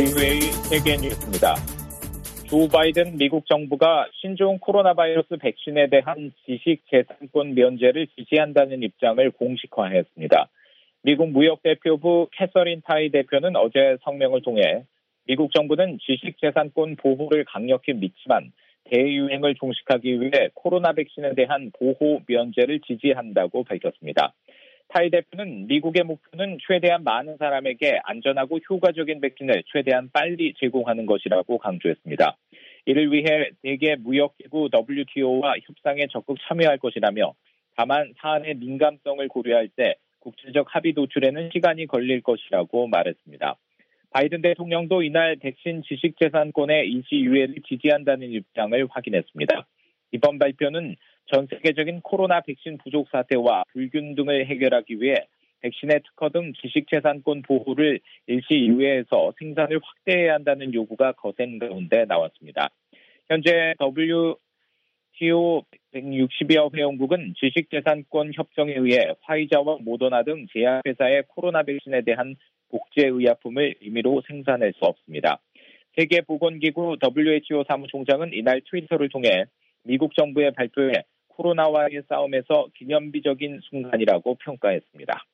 의회의 세계 뉴스입니다. 조 바이든 미국 정부가 신종 코로나 바이러스 백신에 대한 지식재산권 면제를 지지한다는 입장을 공식화했습니다. 미국 무역대표부 캐서린 타이 대표는 어제 성명을 통해 미국 정부는 지식재산권 보호를 강력히 믿지만 대유행을 종식하기 위해 코로나 백신에 대한 보호 면제를 지지한다고 밝혔습니다. 타이 대표는 미국의 목표는 최대한 많은 사람에게 안전하고 효과적인 백신을 최대한 빨리 제공하는 것이라고 강조했습니다. 이를 위해 세계 무역기구 WTO와 협상에 적극 참여할 것이라며 다만 사안의 민감성을 고려할 때 국제적 합의 도출에는 시간이 걸릴 것이라고 말했습니다. 바이든 대통령도 이날 백신 지식재산권의 인시유예를 지지한다는 입장을 확인했습니다. 이번 발표는 전 세계적인 코로나 백신 부족 사태와 불균 등을 해결하기 위해 백신의 특허 등 지식재산권 보호를 일시유예해서 생산을 확대해야 한다는 요구가 거센 가운데 나왔습니다. 현재 WTO 160여 회원국은 지식재산권 협정에 의해 화이자와 모더나 등 제약회사의 코로나 백신에 대한 복제의약품을 임의로 생산할 수 없습니다. 세계보건기구 WHO 사무총장은 이날 트위터를 통해 미국 정부의 발표에 코로나와의 싸움에서 기념비적인 순간이라고 평가했습니다.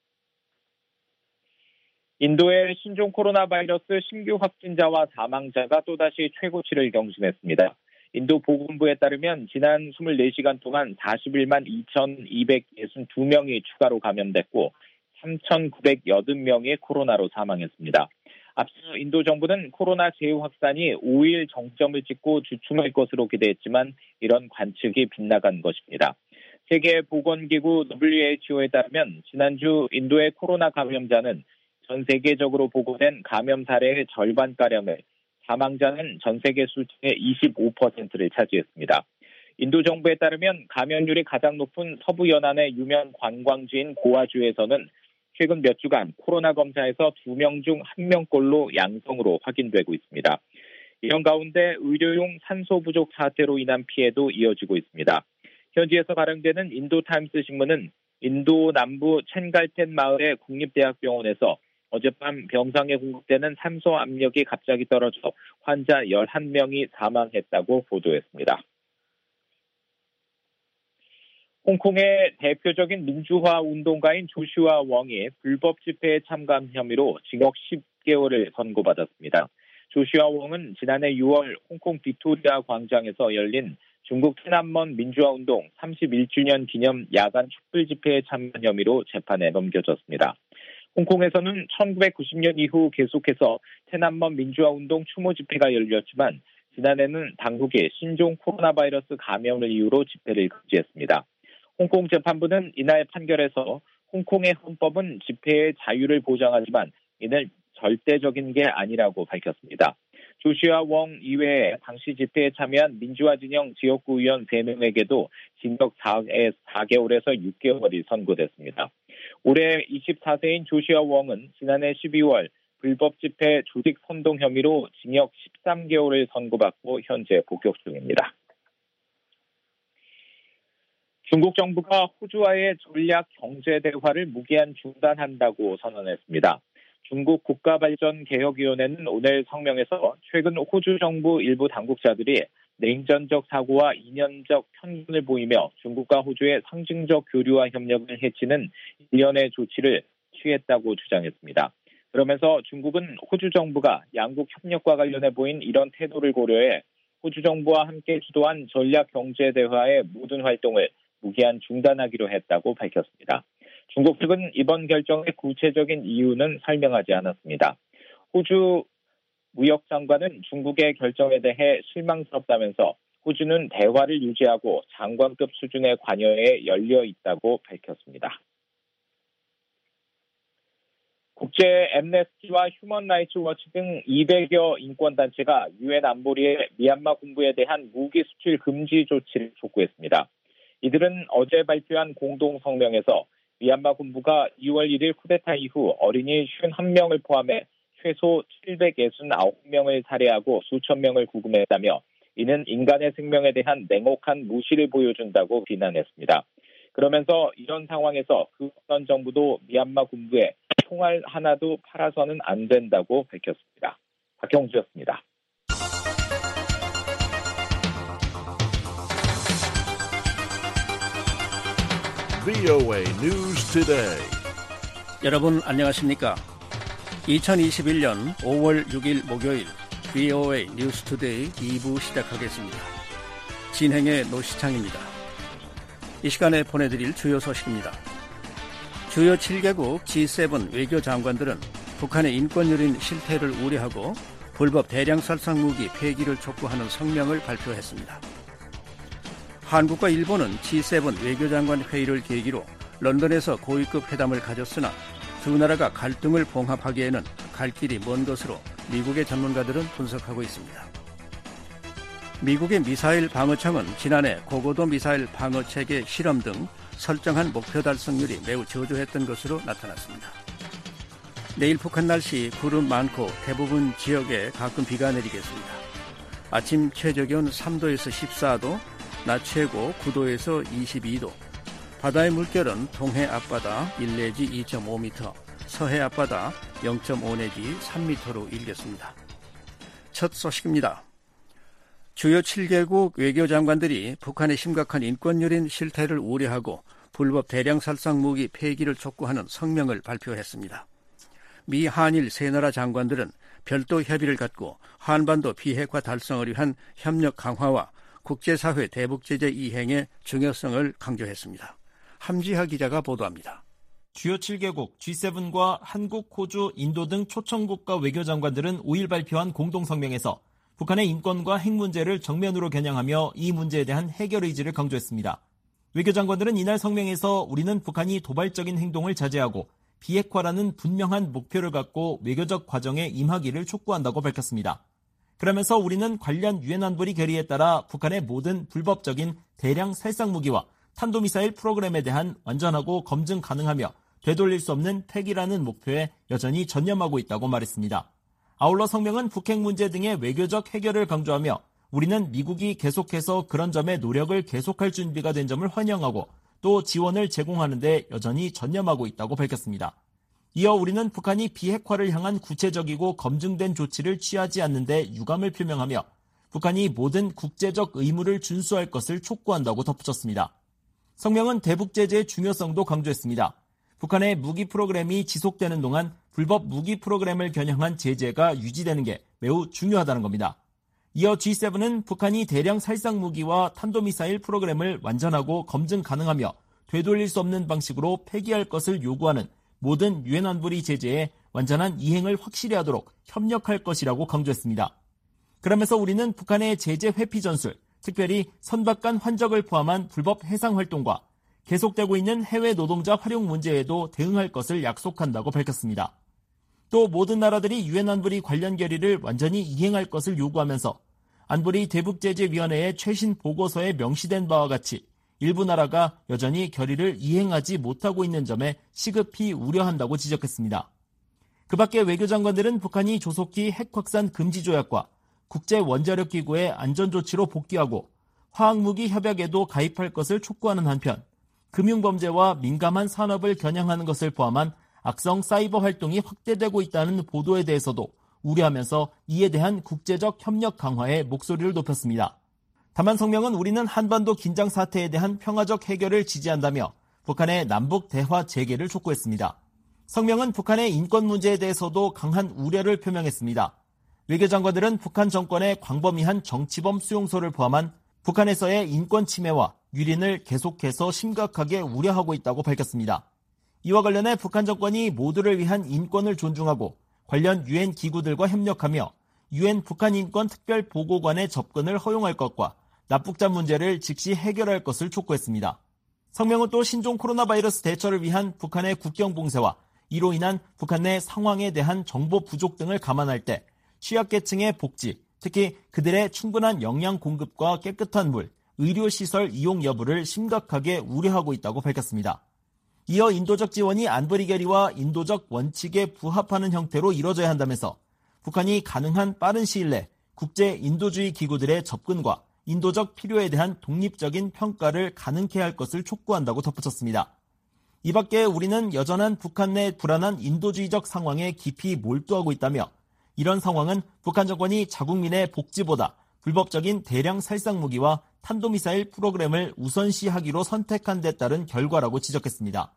인도의 신종 코로나 바이러스 신규 확진자와 사망자가 또다시 최고치를 경신했습니다. 인도 보건부에 따르면 지난 24시간 동안 41만 2,262명이 추가로 감염됐고 3,980명이 코로나로 사망했습니다. 앞서 인도 정부는 코로나 재확산이 5일 정점을 찍고 주춤할 것으로 기대했지만 이런 관측이 빗나간 것입니다. 세계보건기구 WHO에 따르면 지난주 인도의 코로나 감염자는 전 세계적으로 보고된 감염 사례의 절반가량을, 사망자는 전 세계 수치의 25%를 차지했습니다. 인도 정부에 따르면 감염률이 가장 높은 서부 연안의 유명 관광지인 고아주에서는 최근 몇 주간 코로나 검사에서 2명 중 1명꼴로 양성으로 확인되고 있습니다. 이런 가운데 의료용 산소 부족 사태로 인한 피해도 이어지고 있습니다. 현지에서 발행되는 인도타임스 신문은 인도 남부 첸갈텐 마을의 국립대학병원에서 어젯밤 병상에 공급되는 산소 압력이 갑자기 떨어져 환자 11명이 사망했다고 보도했습니다. 홍콩의 대표적인 민주화 운동가인 조슈아 웡이 불법 집회에 참가한 혐의로 징역 10개월을 선고받았습니다. 조슈아 웡은 지난해 6월 홍콩 빅토리아 광장에서 열린 중국天安門 민주화 운동 31주년 기념 야간 촛불 집회에 참여한 혐의로 재판에 넘겨졌습니다. 홍콩에서는 1990년 이후 계속해서天安門 민주화 운동 추모 집회가 열렸지만 지난해는 당국이 신종 코로나 바이러스 감염을 이유로 집회를 금지했습니다. 홍콩 재판부는 이날 판결에서 홍콩의 헌법은 집회의 자유를 보장하지만 이는 절대적인 게 아니라고 밝혔습니다. 조슈아 웡 이외에 당시 집회에 참여한 민주화 진영 지역구 의원 3명에게도 징역 4개월에서 6개월이 선고됐습니다. 올해 24세인 조슈아 웡은 지난해 12월 불법 집회 조직 선동 혐의로 징역 13개월을 선고받고 현재 복역 중입니다. 중국 정부가 호주와의 전략 경제 대화를 무기한 중단한다고 선언했습니다. 중국 국가발전개혁위원회는 오늘 성명에서 최근 호주 정부 일부 당국자들이 냉전적 사고와 이념적 편견을 보이며 중국과 호주의 상징적 교류와 협력을 해치는 일련의 조치를 취했다고 주장했습니다. 그러면서 중국은 호주 정부가 양국 협력과 관련해 보인 이런 태도를 고려해 호주 정부와 함께 주도한 전략 경제 대화의 모든 활동을 무기한 중단하기로 했다고 밝혔습니다. 중국 측은 이번 결정의 구체적인 이유는 설명하지 않았습니다. 호주 무역장관은 중국의 결정에 대해 실망스럽다면서 호주는 대화를 유지하고 장관급 수준의 관여에 열려 있다고 밝혔습니다. 국제 엠네스티와 휴먼 라이츠 워치 등 200여 인권단체가 유엔 안보리의 미얀마 군부에 대한 무기 수출 금지 조치를 촉구했습니다. 이들은 어제 발표한 공동 성명에서 미얀마 군부가 2월 1일 쿠데타 이후 어린이 51명을 포함해 최소 769명을 살해하고 수천 명을 구금했다며 이는 인간의 생명에 대한 냉혹한 무시를 보여준다고 비난했습니다. 그러면서 이런 상황에서 그 어떤 정부도 미얀마 군부에 총알 하나도 팔아서는 안 된다고 밝혔습니다. 박형주였습니다. VOA News Today. 여러분 안녕하십니까? 2021년 5월 6일 목요일 VOA News Today 2부 시작하겠습니다. 진행의 노시창입니다. 이 시간에 보내드릴 주요 소식입니다. 주요 7개국 G7 외교장관들은 북한의 인권유린 실태를 우려하고 불법 대량 살상 무기 폐기를 촉구하는 성명을 발표했습니다. 한국과 일본은 G7 외교장관 회의를 계기로 런던에서 고위급 회담을 가졌으나 두 나라가 갈등을 봉합하기에는 갈 길이 먼 것으로 미국의 전문가들은 분석하고 있습니다. 미국의 미사일 방어청은 지난해 고고도 미사일 방어체계 실험 등 설정한 목표 달성률이 매우 저조했던 것으로 나타났습니다. 내일 북한 날씨 구름 많고 대부분 지역에 가끔 비가 내리겠습니다. 아침 최저기온 3도에서 14도, 낮 최고 9도에서 22도, 바다의 물결은 동해 앞바다 1 내지 2.5m, 서해 앞바다 0.5 내지 3m로 일겠습니다. 첫 소식입니다. 주요 7개국 외교장관들이 북한의 심각한 인권유린 실태를 우려하고 불법 대량 살상 무기 폐기를 촉구하는 성명을 발표했습니다. 미, 한일 세 나라 장관들은 별도 협의를 갖고 한반도 비핵화 달성을 위한 협력 강화와 국제사회 대북제재 이행의 중요성을 강조했습니다. 함지하 기자가 보도합니다. 주요 7개국 G7과 한국, 호주, 인도 등 초청국가 외교장관들은 5일 발표한 공동성명에서 북한의 인권과 핵 문제를 정면으로 겨냥하며 이 문제에 대한 해결 의지를 강조했습니다. 외교장관들은 이날 성명에서 우리는 북한이 도발적인 행동을 자제하고 비핵화라는 분명한 목표를 갖고 외교적 과정에 임하기를 촉구한다고 밝혔습니다. 그러면서 우리는 관련 유엔 안보리 결의에 따라 북한의 모든 불법적인 대량 살상 무기와 탄도미사일 프로그램에 대한 완전하고 검증 가능하며 되돌릴 수 없는 폐기라는 목표에 여전히 전념하고 있다고 말했습니다. 아울러 성명은 북핵 문제 등의 외교적 해결을 강조하며 우리는 미국이 계속해서 그런 점에 노력을 계속할 준비가 된 점을 환영하고 또 지원을 제공하는 데 여전히 전념하고 있다고 밝혔습니다. 이어 우리는 북한이 비핵화를 향한 구체적이고 검증된 조치를 취하지 않는 데 유감을 표명하며 북한이 모든 국제적 의무를 준수할 것을 촉구한다고 덧붙였습니다. 성명은 대북 제재의 중요성도 강조했습니다. 북한의 무기 프로그램이 지속되는 동안 불법 무기 프로그램을 겨냥한 제재가 유지되는 게 매우 중요하다는 겁니다. 이어 G7은 북한이 대량 살상 무기와 탄도미사일 프로그램을 완전하고 검증 가능하며 되돌릴 수 없는 방식으로 폐기할 것을 요구하는 모든 유엔 안보리 제재에 완전한 이행을 확실히 하도록 협력할 것이라고 강조했습니다. 그러면서 우리는 북한의 제재 회피 전술, 특별히 선박간 환적을 포함한 불법 해상 활동과 계속되고 있는 해외 노동자 활용 문제에도 대응할 것을 약속한다고 밝혔습니다. 또 모든 나라들이 유엔 안보리 관련 결의를 완전히 이행할 것을 요구하면서 안보리 대북제재위원회의 최신 보고서에 명시된 바와 같이 일부 나라가 여전히 결의를 이행하지 못하고 있는 점에 시급히 우려한다고 지적했습니다. 그 밖에 외교장관들은 북한이 조속히 핵 확산 금지 조약과 국제원자력기구의 안전조치로 복귀하고 화학무기 협약에도 가입할 것을 촉구하는 한편 금융범죄와 민감한 산업을 겨냥하는 것을 포함한 악성 사이버 활동이 확대되고 있다는 보도에 대해서도 우려하면서 이에 대한 국제적 협력 강화에 목소리를 높였습니다. 다만 성명은 우리는 한반도 긴장 사태에 대한 평화적 해결을 지지한다며 북한의 남북 대화 재개를 촉구했습니다. 성명은 북한의 인권 문제에 대해서도 강한 우려를 표명했습니다. 외교장관들은 북한 정권의 광범위한 정치범 수용소를 포함한 북한에서의 인권 침해와 유린을 계속해서 심각하게 우려하고 있다고 밝혔습니다. 이와 관련해 북한 정권이 모두를 위한 인권을 존중하고 관련 유엔 기구들과 협력하며 유엔 북한 인권 특별 보고관의 접근을 허용할 것과 납북자 문제를 즉시 해결할 것을 촉구했습니다. 성명은 또 신종 코로나 바이러스 대처를 위한 북한의 국경 봉쇄와 이로 인한 북한 내 상황에 대한 정보 부족 등을 감안할 때 취약계층의 복지, 특히 그들의 충분한 영양 공급과 깨끗한 물, 의료시설 이용 여부를 심각하게 우려하고 있다고 밝혔습니다. 이어 인도적 지원이 안보리 결의와 인도적 원칙에 부합하는 형태로 이뤄져야 한다면서 북한이 가능한 빠른 시일 내 국제 인도주의 기구들의 접근과 인도적 필요에 대한 독립적인 평가를 가능케 할 것을 촉구한다고 덧붙였습니다. 이 밖에 우리는 여전한 북한 내 불안한 인도주의적 상황에 깊이 몰두하고 있다며 이런 상황은 북한 정권이 자국민의 복지보다 불법적인 대량 살상 무기와 탄도미사일 프로그램을 우선시하기로 선택한 데 따른 결과라고 지적했습니다.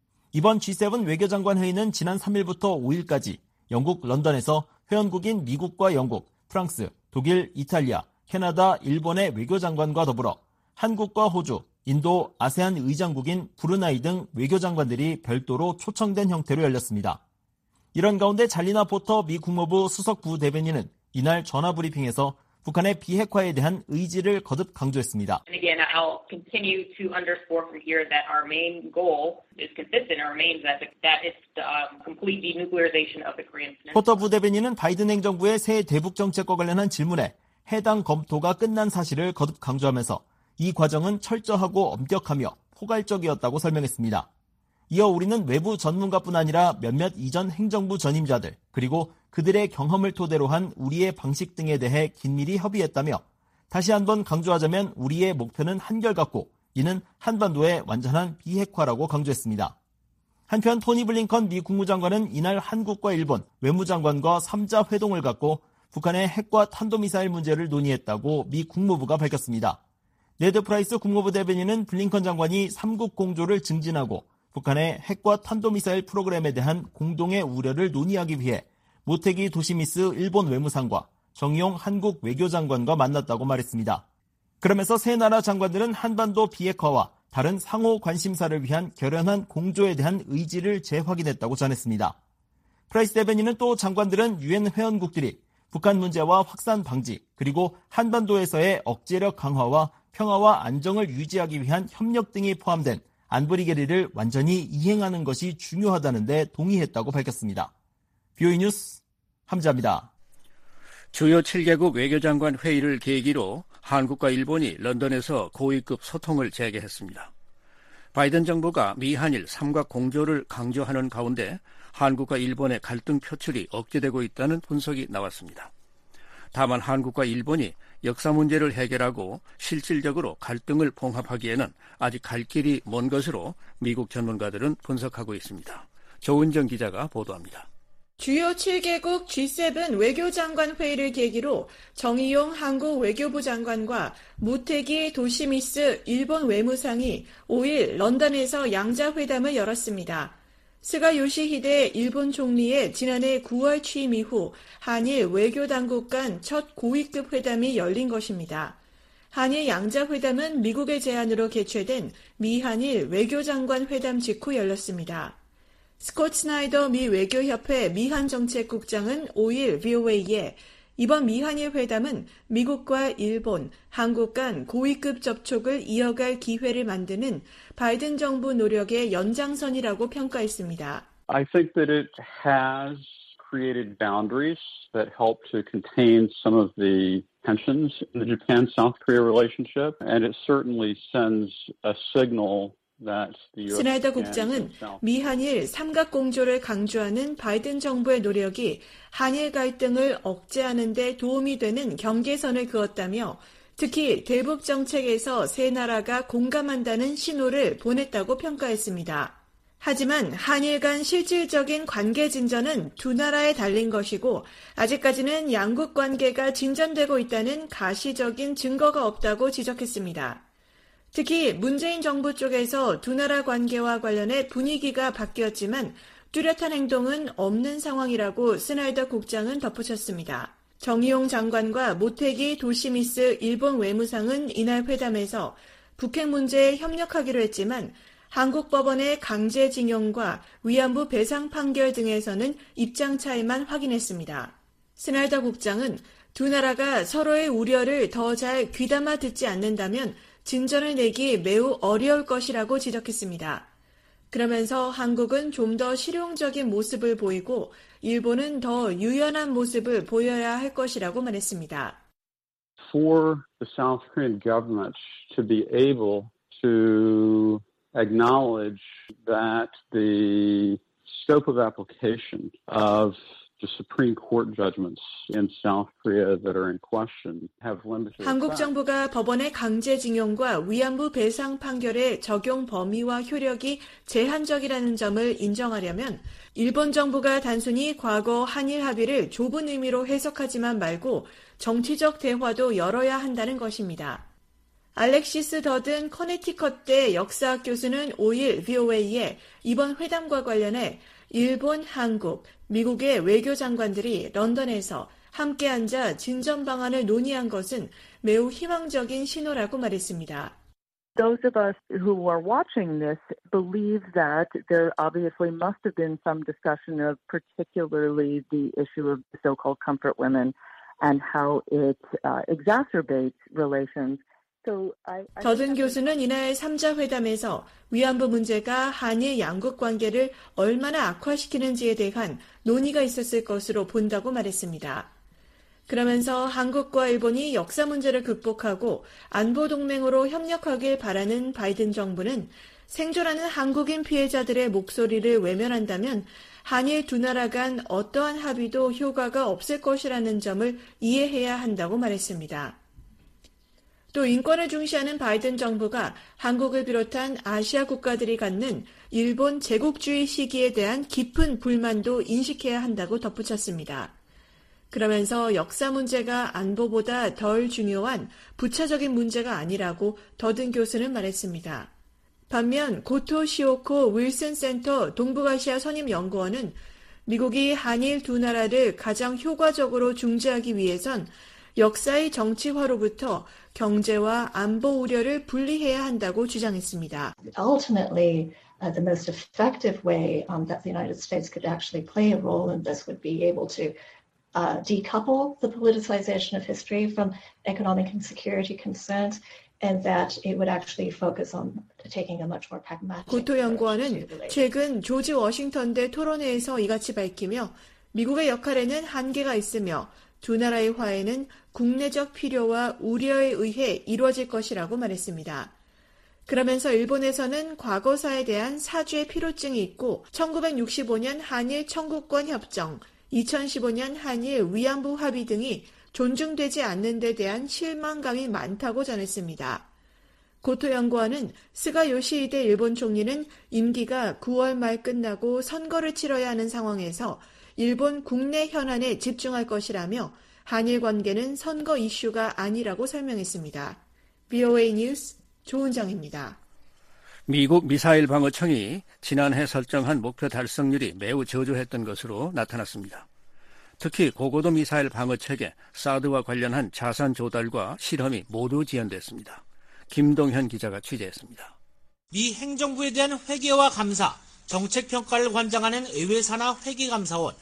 이번 G7 외교장관 회의는 지난 3일부터 5일까지 영국 런던에서 회원국인 미국과 영국, 프랑스, 독일, 이탈리아, 캐나다, 일본의 외교장관과 더불어 한국과 호주, 인도, 아세안 의장국인 브루나이 등 외교장관들이 별도로 초청된 형태로 열렸습니다. 이런 가운데 잘리나 포터 미 국무부 수석 부대변인은 이날 전화브리핑에서 북한의 비핵화에 대한 의지를 거듭 강조했습니다. And again, I'll continue to underscore from here that our main goal is consistent and remains that it's the complete denuclearization of the Korean Peninsula. 포터 부대변인은 바이든 행정부의 새 대북 정책과 관련한 질문에 해당 검토가 끝난 사실을 거듭 강조하면서 이 과정은 철저하고 엄격하며 포괄적이었다고 설명했습니다. 이어 우리는 외부 전문가뿐 아니라 몇몇 이전 행정부 전임자들 그리고 그들의 경험을 토대로 한 우리의 방식 등에 대해 긴밀히 협의했다며 다시 한번 강조하자면 우리의 목표는 한결같고 이는 한반도의 완전한 비핵화라고 강조했습니다. 한편 토니 블링컨 미 국무장관은 이날 한국과 일본 외무장관과 3자 회동을 갖고 북한의 핵과 탄도미사일 문제를 논의했다고 미 국무부가 밝혔습니다. 네드 프라이스 국무부 대변인은 블링컨 장관이 3국 공조를 증진하고 북한의 핵과 탄도미사일 프로그램에 대한 공동의 우려를 논의하기 위해 모테기 도시미스 일본 외무상과 정의용 한국 외교장관과 만났다고 말했습니다. 그러면서 세 나라 장관들은 한반도 비핵화와 다른 상호 관심사를 위한 결연한 공조에 대한 의지를 재확인했다고 전했습니다. 프라이스 대변인은 또 장관들은 유엔 회원국들이 북한 문제와 확산 방지 그리고 한반도에서의 억제력 강화와 평화와 안정을 유지하기 위한 협력 등이 포함된 안보리 계리를 완전히 이행하는 것이 중요하다는 데 동의했다고 밝혔습니다. BOE 뉴스 함자입니다. 주요 7개국 외교장관 회의를 계기로 한국과 일본이 런던에서 고위급 소통을 재개했습니다. 바이든 정부가 미한일 삼각 공조를 강조하는 가운데 한국과 일본의 갈등 표출이 억제되고 있다는 분석이 나왔습니다. 다만 한국과 일본이 역사 문제를 해결하고 실질적으로 갈등을 봉합하기에는 아직 갈 길이 먼 것으로 미국 전문가들은 분석하고 있습니다. 조은정 기자가 보도합니다. 주요 7개국 G7 외교장관 회의를 계기로 정의용 한국 외교부 장관과 모테기 도시미스 일본 외무상이 5일 런던에서 양자회담을 열었습니다. 스가 요시히데 일본 총리의 지난해 9월 취임 이후 한일 외교당국 간 첫 고위급 회담이 열린 것입니다. 한일 양자회담은 미국의 제안으로 개최된 미한일 외교장관 회담 직후 열렸습니다. 스콧 스나이더 미 외교협회 미한정책국장은 5일 VOA에 이번 미한일 회담은 미국과 일본, 한국 간 고위급 접촉을 이어갈 기회를 만드는 바이든 정부 노력의 연장선이라고 평가했습니다. I think that it has created boundaries that help to contain some of the tensions in the Japan-South Korea relationship, and it certainly sends a signal 스나이더 국장은 미한일 삼각공조를 강조하는 바이든 정부의 노력이 한일 갈등을 억제하는 데 도움이 되는 경계선을 그었다며 특히 대북 정책에서 세 나라가 공감한다는 신호를 보냈다고 평가했습니다. 하지만 한일 간 실질적인 관계 진전은 두 나라에 달린 것이고 아직까지는 양국 관계가 진전되고 있다는 가시적인 증거가 없다고 지적했습니다. 특히 문재인 정부 쪽에서 두 나라 관계와 관련해 분위기가 바뀌었지만 뚜렷한 행동은 없는 상황이라고 스나이더 국장은 덧붙였습니다. 정의용 장관과 모테기 도시미스 일본 외무상은 이날 회담에서 북핵 문제에 협력하기로 했지만 한국 법원의 강제징용과 위안부 배상 판결 등에서는 입장 차이만 확인했습니다. 스나이더 국장은 두 나라가 서로의 우려를 더 잘 귀담아 듣지 않는다면 진전을 내기 매우 어려울 것이라고 지적했습니다. 그러면서 한국은 좀 더 실용적인 모습을 보이고 일본은 더 유연한 모습을 보여야 할 것이라고 말했습니다. For the South Korean government to be able to acknowledge that the scope of application of The Supreme Court judgments in South Korea that are in question have limited. 한국 정부가 법원의 강제징용과 위안부 배상 판결의 적용 범위와 효력이 제한적이라는 점을 인정하려면 일본 정부가 단순히 과거 한일 합의를 좁은 의미로 해석하지만 말고 정치적 대화도 열어야 한다는 것입니다. 알렉시스 더든 커네티컷대 역사학 교수는 5일 VOA에 이번 회담과 관련해 일본, 한국, 미국의 외교장관들이 런던에서 함께 앉아 진전 방안을 논의한 것은 매우 희망적인 신호라고 말했습니다. Those of us who are watching this believe that there obviously must have been some discussion of particularly the issue of the so-called comfort women and how it exacerbates relations. 더든 교수는 이날 3자 회담에서 위안부 문제가 한일 양국 관계를 얼마나 악화시키는지에 대한 논의가 있었을 것으로 본다고 말했습니다. 그러면서 한국과 일본이 역사 문제를 극복하고 안보 동맹으로 협력하길 바라는 바이든 정부는 생존하는 한국인 피해자들의 목소리를 외면한다면 한일 두 나라 간 어떠한 합의도 효과가 없을 것이라는 점을 이해해야 한다고 말했습니다. 또 인권을 중시하는 바이든 정부가 한국을 비롯한 아시아 국가들이 갖는 일본 제국주의 시기에 대한 깊은 불만도 인식해야 한다고 덧붙였습니다. 그러면서 역사 문제가 안보보다 덜 중요한 부차적인 문제가 아니라고 더든 교수는 말했습니다. 반면 고토 시오코 윌슨 센터 동북아시아 선임연구원은 미국이 한일 두 나라를 가장 효과적으로 중재하기 위해선 역사의 정치화로부터 경제와 안보 우려를 분리해야 한다고 주장했습니다. Ultimately, the most effective way that the United States could actually play a role in this would be able to decouple the politicization of history from economic and security concerns, and that it would actually focus on taking a much more pragmatic. 고토 연구원은 최근 조지 워싱턴대 토론회에서 이같이 밝히며 미국의 역할에는 한계가 있으며 두 나라의 화해는 국내적 필요와 우려에 의해 이루어질 것이라고 말했습니다. 그러면서 일본에서는 과거사에 대한 사죄의 필요증이 있고 1965년 한일 청구권 협정, 2015년 한일 위안부 합의 등이 존중되지 않는 데 대한 실망감이 많다고 전했습니다. 고토 연구원은 스가 요시히데 일본 총리는 임기가 9월 말 끝나고 선거를 치러야 하는 상황에서 일본 국내 현안에 집중할 것이라며 한일 관계는 선거 이슈가 아니라고 설명했습니다. VOA 뉴스 조은정입니다. 미국 미사일 방어청이 지난해 설정한 목표 달성률이 매우 저조했던 것으로 나타났습니다. 특히 고고도 미사일 방어체계 사드와 관련한 자산 조달과 실험이 모두 지연됐습니다. 김동현 기자가 취재했습니다. 미 행정부에 대한 회계와 감사, 정책평가를 관장하는 의회산하 회계감사원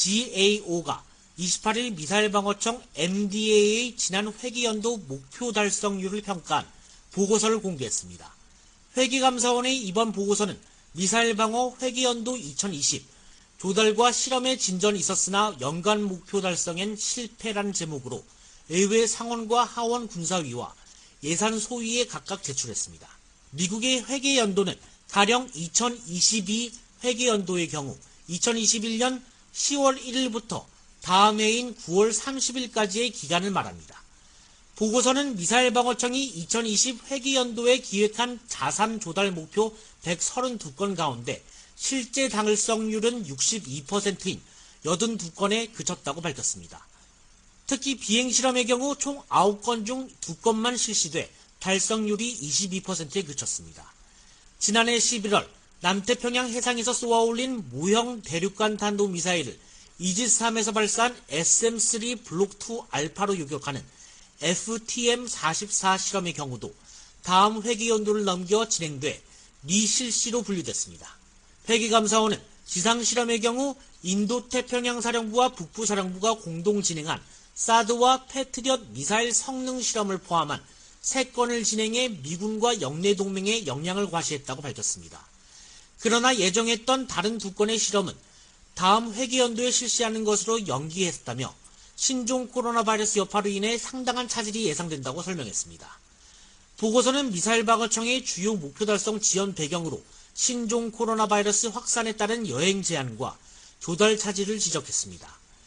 GAO가 28일 미사일 방어청 MDA의 지난 회계연도 목표 달성률을 평가한 보고서를 공개했습니다. 회계감사원의 이번 보고서는 미사일 방어 회계연도 2020, 조달과 실험의 진전이 있었으나 연간 목표 달성엔 실패란 제목으로 의회 상원과 하원 군사위와 예산 소위에 각각 제출했습니다. 미국의 회계연도는 가령 2022 회계연도의 경우 2021년 10월 1일부터 다음 해인 9월 30일까지의 기간을 말합니다. 보고서는 미사일 방어청이 2020 회계연도에 기획한 자산 조달 목표 132건 가운데 실제 달성률은 62%인 82건에 그쳤다고 밝혔습니다. 특히 비행실험의 경우 총 9건 중 2건만 실시돼 달성률이 22%에 그쳤습니다. 지난해 11월 남태평양 해상에서 쏘아올린 모형 대륙간 탄도미사일을 이지스-3에서 발사한 SM-3 블록2 알파로 요격하는 FTM-44 실험의 경우도 다음 회계연도를 넘겨 진행돼 미실시로 분류됐습니다. 회계감사원은 지상실험의 경우 인도태평양사령부와 북부사령부가 공동 진행한 사드와 패트리엇 미사일 성능 실험을 포함한 3건을 진행해 미군과 영내 동맹에 영향을 과시했다고 밝혔습니다. 그러나 예정했던 다른 2건의 실험은 다음 회계연도에 실시하는 것으로 연기했다며 신종 코로나 바이러스 여파로 인해 상당한 차질이 예상된다고 설명했습니다. 보고서는 미사일 방어청의 주요 목표 달성 지연 배경으로 신종 코로나 바이러스 확산에 따른 여행 제한과 조달 차질을 지적했습니다.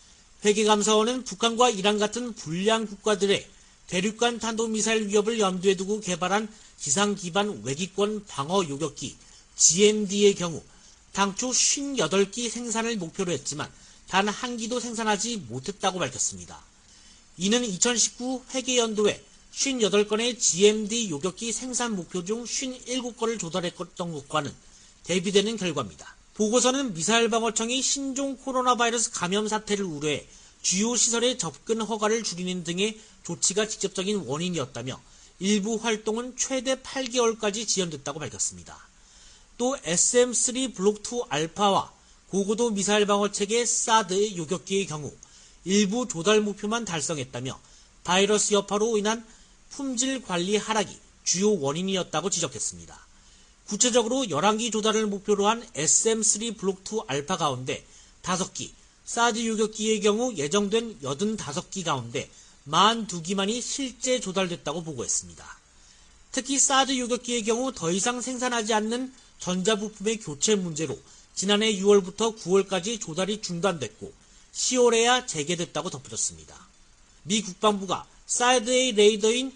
회계감사원은 북한과 이란 같은 불량 국가들의 대륙간 탄도미사일 위협을 염두에 두고 개발한 지상 기반 외기권 방어 요격기 GMD의 경우 당초 58기 생산을 목표로 했지만 단 한 기도 생산하지 못했다고 밝혔습니다. 이는 2019 회계연도에 58건의 GMD 요격기 생산 목표 중 57건을 조달했던 것과는 대비되는 결과입니다. 보고서는 미사일 방어청이 신종 코로나 바이러스 감염 사태를 우려해 주요 시설의 접근 허가를 줄이는 등의 조치가 직접적인 원인이었다며 일부 활동은 최대 8개월까지 지연됐다고 밝혔습니다. 또 SM-3 블록2 알파와 고고도 미사일 방어 체계 사드 요격기의 경우 일부 조달 목표만 달성했다며 바이러스 여파로 인한 품질 관리 하락이 주요 원인이었다고 지적했습니다. 구체적으로 11기 조달을 목표로 한 SM-3 블록2 알파 가운데 5기, 사드 요격기의 경우 예정된 85기 가운데 42기만이 실제 조달됐다고 보고했습니다. 특히 사드 요격기의 경우 더 이상 생산하지 않는 전자부품의 교체 문제로 지난해 6월부터 9월까지 조달이 중단됐고 10월에야 재개됐다고 덧붙였습니다. 미 국방부가 사드의 레이더인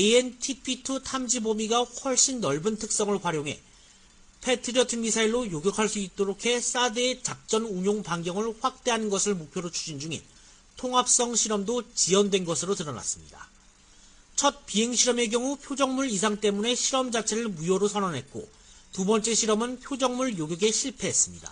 AN/TP2 탐지 범위가 훨씬 넓은 특성을 활용해 패트리어트 미사일로 요격할 수 있도록 해 사드의 작전 운용 반경을 확대하는 것을 목표로 추진 중인 통합성 실험도 지연된 것으로 드러났습니다. 첫 비행 실험의 경우 표적물 이상 때문에 실험 자체를 무효로 선언했고 두 번째 실험은 표적물 요격에 실패했습니다.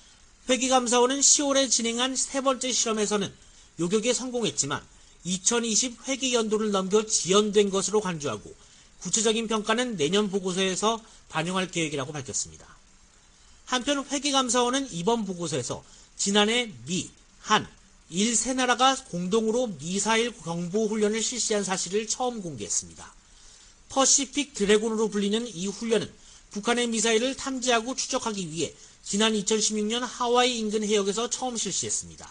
회계감사원은 10월에 진행한 세 번째 실험에서는 요격에 성공했지만 2020 회계연도를 넘겨 지연된 것으로 간주하고 구체적인 평가는 내년 보고서에서 반영할 계획이라고 밝혔습니다. 한편 회계감사원은 이번 보고서에서 지난해 미, 한, 일 세 나라가 공동으로 미사일 경보 훈련을 실시한 사실을 처음 공개했습니다. 퍼시픽 드래곤으로 불리는 이 훈련은 북한의 미사일을 탐지하고 추적하기 위해 지난 2016년 하와이 인근 해역에서 처음 실시했습니다.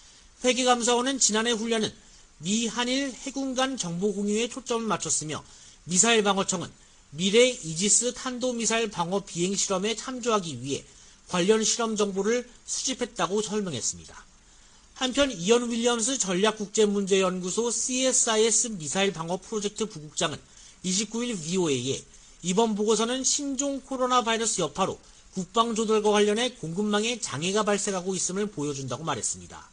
회계감사원은 지난해 훈련은 미 한일 해군 간 정보 공유에 초점을 맞췄으며 미사일 방어청은 미래 이지스 탄도미사일 방어 비행 실험에 참조하기 위해 관련 실험 정보를 수집했다고 설명했습니다. 한편 이언 윌리엄스 전략국제문제연구소 CSIS 미사일 방어 프로젝트 부국장은 29일 VOA에 이번 보고서는 신종 코로나 바이러스 여파로 국방조달과 관련해 공급망에 장애가 발생하고 있음을 보여준다고 말했습니다.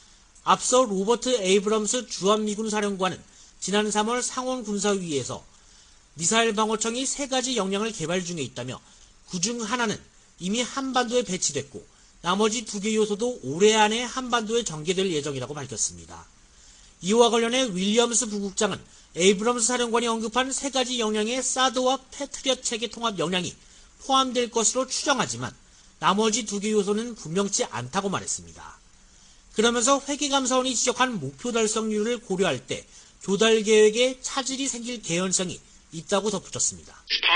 앞서 로버트 에이브럼스 주한미군 사령관은 지난 3월 상원군사위에서 미사일 방어청이 3가지 역량을 개발 중에 있다며 그중 하나는 이미 한반도에 배치됐고 나머지 2개 요소도 올해 안에 한반도에 전개될 예정이라고 밝혔습니다. 이와 관련해 윌리엄스 부국장은 에이브럼스 사령관이 언급한 3가지 역량의 사드와 패트리엇 체계 통합 역량이 포함될 것으로 추정하지만 나머지 2개 요소는 분명치 않다고 말했습니다. 그러면서 회계감사원이 지적한 목표 달성률을 고려할 때 조달 계획에 차질이 생길 개연성이 있다고 덧붙였습니다.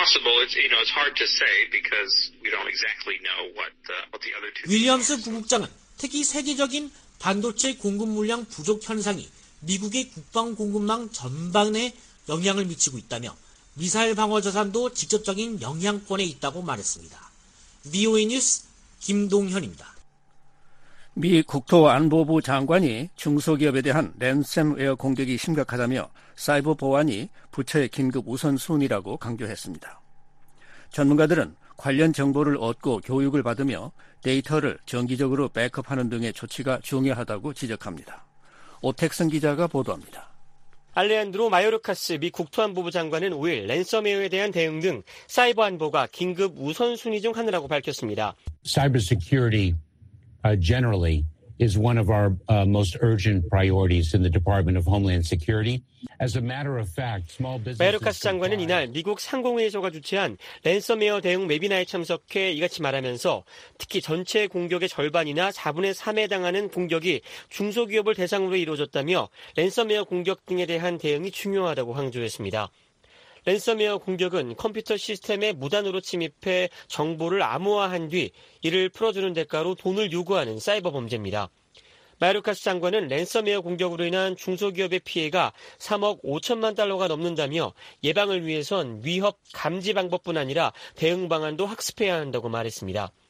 윌리엄스 부국장은 특히 세계적인 반도체 공급 물량 부족 현상이 미국의 국방 공급망 전반에 영향을 미치고 있다며 미사일 방어 자산도 직접적인 영향권에 있다고 말했습니다. VOA 뉴스 김동현입니다. 미 국토안보부 장관이 중소기업에 대한 랜섬웨어 공격이 심각하다며 사이버 보안이 부처의 긴급 우선순위라고 강조했습니다. 전문가들은 관련 정보를 얻고 교육을 받으며 데이터를 정기적으로 백업하는 등의 조치가 중요하다고 지적합니다. 오택선 기자가 보도합니다. 알레한드로 마요르카스 미 국토안보부 장관은 5일 랜섬웨어에 대한 대응 등 사이버 안보가 긴급 우선순위 중 하나라고 밝혔습니다. Cybersecurity generally is one of our most urgent priorities in the Department of Homeland Security. As a matter of fact, small businesses. 마요르카스 장관은 이날 미국 상공회의소가 주최한 랜섬웨어 대응 웨비나에 참석해 이같이 말하면서 특히 전체 공격의 절반이나 4분의 3에 해당하는 공격이 중소기업을 대상으로 이루어졌다며 랜섬웨어 공격 등에 대한 대응이 중요하다고 강조했습니다. 랜섬웨어 공격은 컴퓨터 시스템에 무단으로 침입해 정보를 암호화한 뒤 이를 풀어주는 대가로 돈을 요구하는 사이버 범죄입니다. 마요르카스 장관은 랜섬웨어 공격으로 인한 중소기업의 피해가 3억 5천만 달러가 넘는다며 예방을 위해선 위협 감지 방법뿐 아니라 대응 방안도 학습해야 한다고 말했습니다.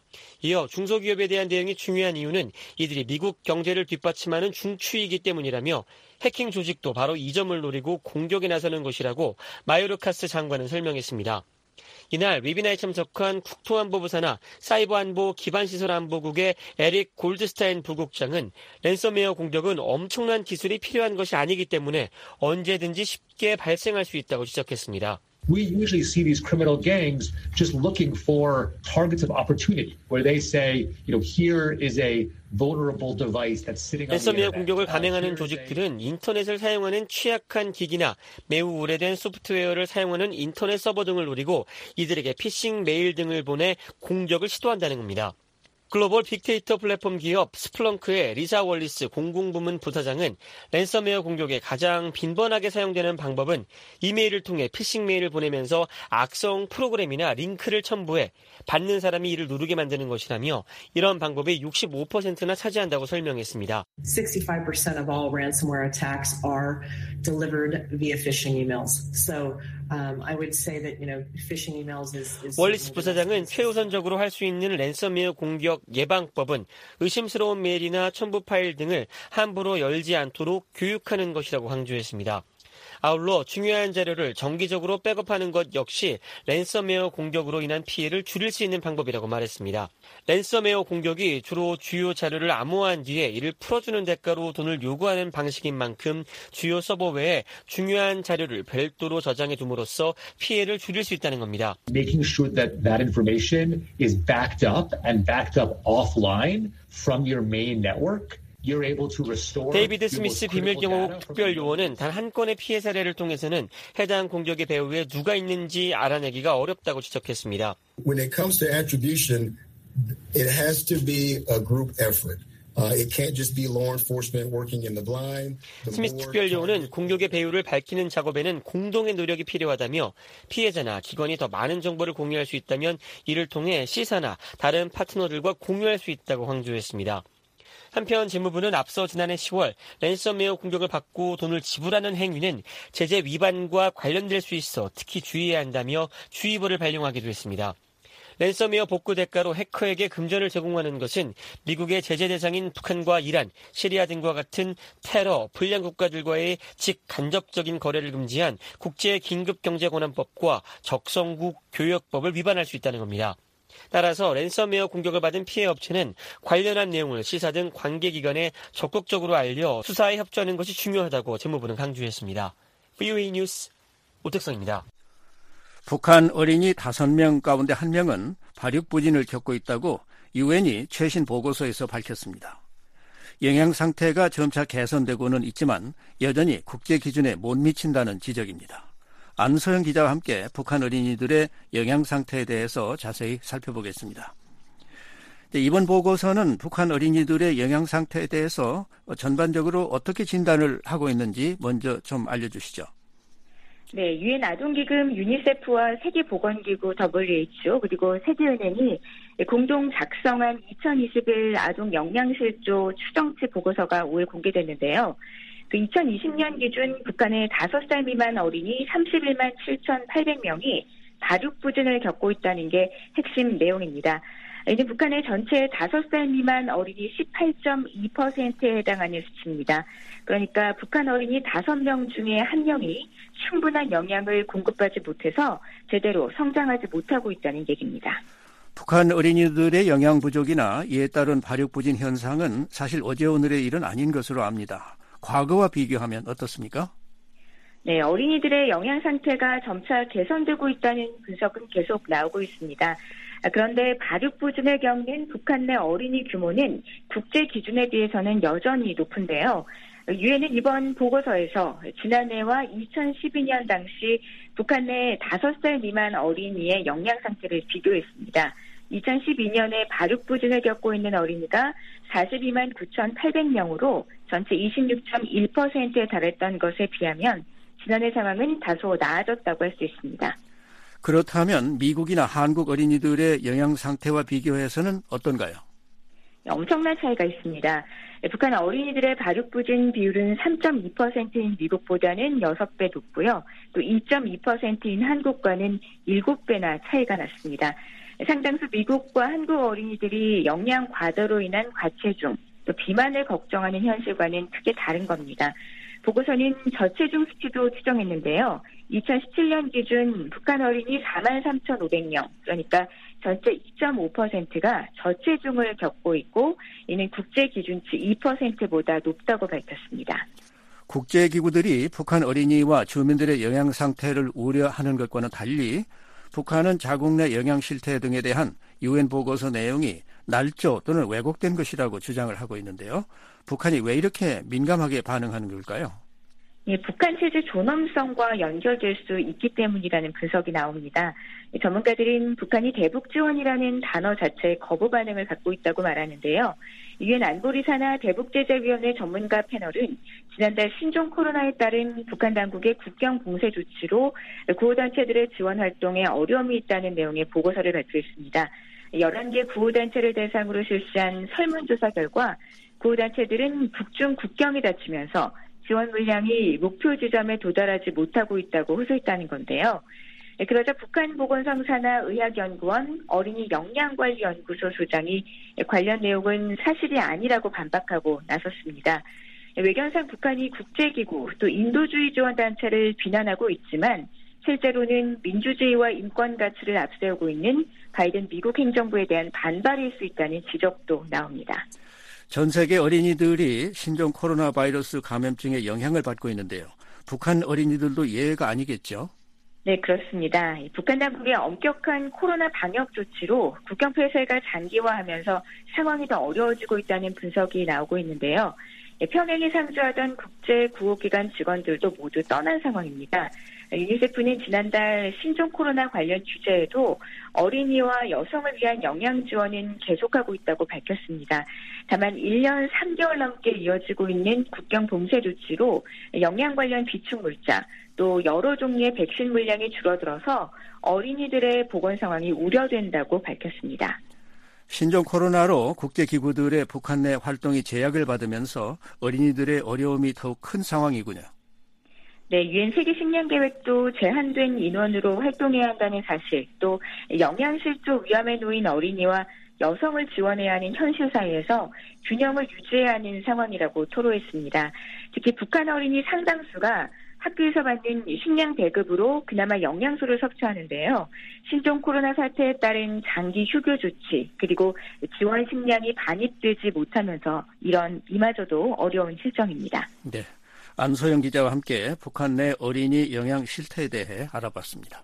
이어 중소기업에 대한 대응이 중요한 이유는 이들이 미국 경제를 뒷받침하는 중추이기 때문이라며 해킹 조직도 바로 이 점을 노리고 공격에 나서는 것이라고 마요르카스 장관은 설명했습니다. 이날 웨비나에 참석한 국토안보부 산하 사이버안보 기반시설안보국의 에릭 골드스타인 부국장은 랜섬웨어 공격은 엄청난 기술이 필요한 것이 아니기 때문에 언제든지 쉽게 발생할 수 있다고 지적했습니다. We usually see these criminal gangs just looking for targets of opportunity, where they say, here is a vulnerable device that's sitting on the 랜섬웨어 internet. 공격을 감행하는 조직들은 인터넷을 사용하는 취약한 기기나 매우 오래된 소프트웨어를 사용하는 인터넷 서버 등을 노리고 이들에게 피싱 메일 등을 보내 공격을 시도한다는 겁니다. 글로벌 빅데이터 플랫폼 기업 스플렁크의 리사 월리스 공공부문 부사장은 랜섬웨어 공격에 가장 빈번하게 사용되는 방법은 이메일을 통해 피싱 메일을 보내면서 악성 프로그램이나 링크를 첨부해 받는 사람이 이를 누르게 만드는 것이라며 이런 방법이 65%나 차지한다고 설명했습니다. 65% of all ransomware attacks are delivered via phishing emails. So I would say that phishing emails is 월리스 부사장은 최우선적으로 할 수 있는 랜섬웨어 공격 예방법은 의심스러운 메일이나 첨부 파일 등을 함부로 열지 않도록 교육하는 것이라고 강조했습니다. 아울러 중요한 자료를 정기적으로 백업하는 것 역시 랜섬웨어 공격으로 인한 피해를 줄일 수 있는 방법이라고 말했습니다. 랜섬웨어 공격이 주로 주요 자료를 암호화한 뒤에 이를 풀어주는 대가로 돈을 요구하는 방식인 만큼 주요 서버 외에 중요한 자료를 별도로 저장해 둠으로써 피해를 줄일 수 있다는 겁니다. Making sure that that information is backed up and backed up offline from your main network. 데이비드 스미스 비밀경호국 특별요원은 단 한 건의 피해 사례를 통해서는 해당 공격의 배후에 누가 있는지 알아내기가 어렵다고 지적했습니다. When it comes to attribution, it has to be a group effort. It can't just be law enforcement working in the blind. 스미스 특별요원은 공격의 배후를 밝히는 작업에는 공동의 노력이 필요하다며 피해자나 기관이 더 많은 정보를 공유할 수 있다면 이를 통해 시사나 다른 파트너들과 공유할 수 있다고 강조했습니다. 한편 재무부는 앞서 지난해 10월 랜섬웨어 공격을 받고 돈을 지불하는 행위는 제재 위반과 관련될 수 있어 특히 주의해야 한다며 주의보를 발령하기도 했습니다. 랜섬웨어 복구 대가로 해커에게 금전을 제공하는 것은 미국의 제재 대상인 북한과 이란, 시리아 등과 같은 테러, 불량 국가들과의 직간접적인 거래를 금지한 국제긴급경제권한법과 적성국 교역법을 위반할 수 있다는 겁니다. 따라서 랜섬웨어 공격을 받은 피해 업체는 관련한 내용을 시사 등 관계기관에 적극적으로 알려 수사에 협조하는 것이 중요하다고 재무부는 강조했습니다. VOA 뉴스 오택성입니다. 북한 어린이 5명 가운데 1명은 발육부진을 겪고 있다고 유엔이 최신 보고서에서 밝혔습니다. 영양 상태가 점차 개선되고는 있지만 여전히 국제 기준에 못 미친다는 지적입니다. 안소영 기자와 함께 북한 어린이들의 영양 상태에 대해서 자세히 살펴보겠습니다. 이번 보고서는 북한 어린이들의 영양 상태에 대해서 전반적으로 어떻게 진단을 하고 있는지 먼저 좀 알려주시죠. 네, 유엔 아동기금 유니세프와 세계보건기구 WHO 그리고 세계은행이 공동 작성한 2021 아동 영양실조 추정치 보고서가 5일 공개됐는데요. 2020년 기준 북한의 5살 미만 어린이 31만 7,800명이 발육부진을 겪고 있다는 게 핵심 내용입니다. 이는 북한의 전체 5살 미만 어린이 18.2%에 해당하는 수치입니다. 그러니까 북한 어린이 5명 중에 1명이 충분한 영양을 공급하지 못해서 제대로 성장하지 못하고 있다는 얘기입니다. 북한 어린이들의 영양 부족이나 이에 따른 발육부진 현상은 사실 어제 오늘의 일은 아닌 것으로 압니다. 과거와 비교하면 어떻습니까? 네, 어린이들의 영양 상태가 점차 개선되고 있다는 분석은 계속 나오고 있습니다. 그런데 발육부진을 겪는 북한 내 어린이 규모는 국제 기준에 비해서는 여전히 높은데요. 유엔은 이번 보고서에서 지난해와 2012년 당시 북한 내 5살 미만 어린이의 영양 상태를 비교했습니다. 2012년에 발육부진을 겪고 있는 어린이가 42만 9,800명으로 전체 26.1%에 달했던 것에 비하면 지난해 상황은 다소 나아졌다고 할 수 있습니다. 그렇다면 미국이나 한국 어린이들의 영양 상태와 비교해서는 어떤가요? 엄청난 차이가 있습니다. 북한 어린이들의 발육부진 비율은 3.2%인 미국보다는 6배 높고요. 또 2.2%인 한국과는 7배나 차이가 났습니다. 상당수 미국과 한국 어린이들이 영양 과다로 인한 과체중, 또 비만을 걱정하는 현실과는 크게 다른 겁니다. 보고서는 저체중 수치도 추정했는데요. 2017년 기준 북한 어린이 43,500명, 그러니까 전체 2.5%가 저체중을 겪고 있고 이는 국제 기준치 2%보다 높다고 밝혔습니다. 국제기구들이 북한 어린이와 주민들의 영양 상태를 우려하는 것과는 달리 북한은 자국 내 영양 실태 등에 대한 UN 보고서 내용이 날조 또는 왜곡된 것이라고 주장을 하고 있는데요. 북한이 왜 이렇게 민감하게 반응하는 걸까요? 예, 북한 체제 존엄성과 연결될 수 있기 때문이라는 분석이 나옵니다. 전문가들은 북한이 대북 지원이라는 단어 자체에 거부 반응을 갖고 있다고 말하는데요. 유엔 안보리사나 대북제재위원회 전문가 패널은 지난달 신종 코로나에 따른 북한 당국의 국경 봉쇄 조치로 구호단체들의 지원 활동에 어려움이 있다는 내용의 보고서를 발표했습니다. 11개 구호단체를 대상으로 실시한 설문조사 결과 구호단체들은 북중 국경이 닫히면서 지원 물량이 목표 지점에 도달하지 못하고 있다고 호소했다는 건데요. 그러자 북한보건성산하 의학연구원 어린이 영양관리연구소 소장이 관련 내용은 사실이 아니라고 반박하고 나섰습니다. 외견상 북한이 국제기구 또 인도주의 지원단체를 비난하고 있지만 실제로는 민주주의와 인권 가치를 앞세우고 있는 바이든 미국 행정부에 대한 반발일 수 있다는 지적도 나옵니다. 전 세계 어린이들이 신종 코로나 바이러스 감염증에 영향을 받고 있는데요. 북한 어린이들도 예외가 아니겠죠? 네, 그렇습니다. 북한 당국의 엄격한 코로나 방역 조치로 국경 폐쇄가 장기화하면서 상황이 더 어려워지고 있다는 분석이 나오고 있는데요. 평양에 상주하던 국제구호기관 직원들도 모두 떠난 상황입니다. 유니세프는 지난달 신종 코로나 관련 주제에도 어린이와 여성을 위한 영양 지원은 계속하고 있다고 밝혔습니다. 다만 1년 3개월 넘게 이어지고 있는 국경 봉쇄 조치로 영양 관련 비축 물자 또 여러 종류의 백신 물량이 줄어들어서 어린이들의 보건 상황이 우려된다고 밝혔습니다. 신종 코로나로 국제기구들의 북한 내 활동이 제약을 받으면서 어린이들의 어려움이 더욱 큰 상황이군요. 네, 유엔 세계식량계획도 제한된 인원으로 활동해야 한다는 사실, 또 영양실조 위험에 놓인 어린이와 여성을 지원해야 하는 현실 사이에서 균형을 유지해야 하는 상황이라고 토로했습니다. 특히 북한 어린이 상당수가 학교에서 받는 식량 배급으로 그나마 영양소를 섭취하는데요. 신종 코로나 사태에 따른 장기 휴교 조치 그리고 지원 식량이 반입되지 못하면서 이마저도 어려운 실정입니다. 네, 안소영 기자와 함께 북한 내 어린이 영양 실태에 대해 알아봤습니다.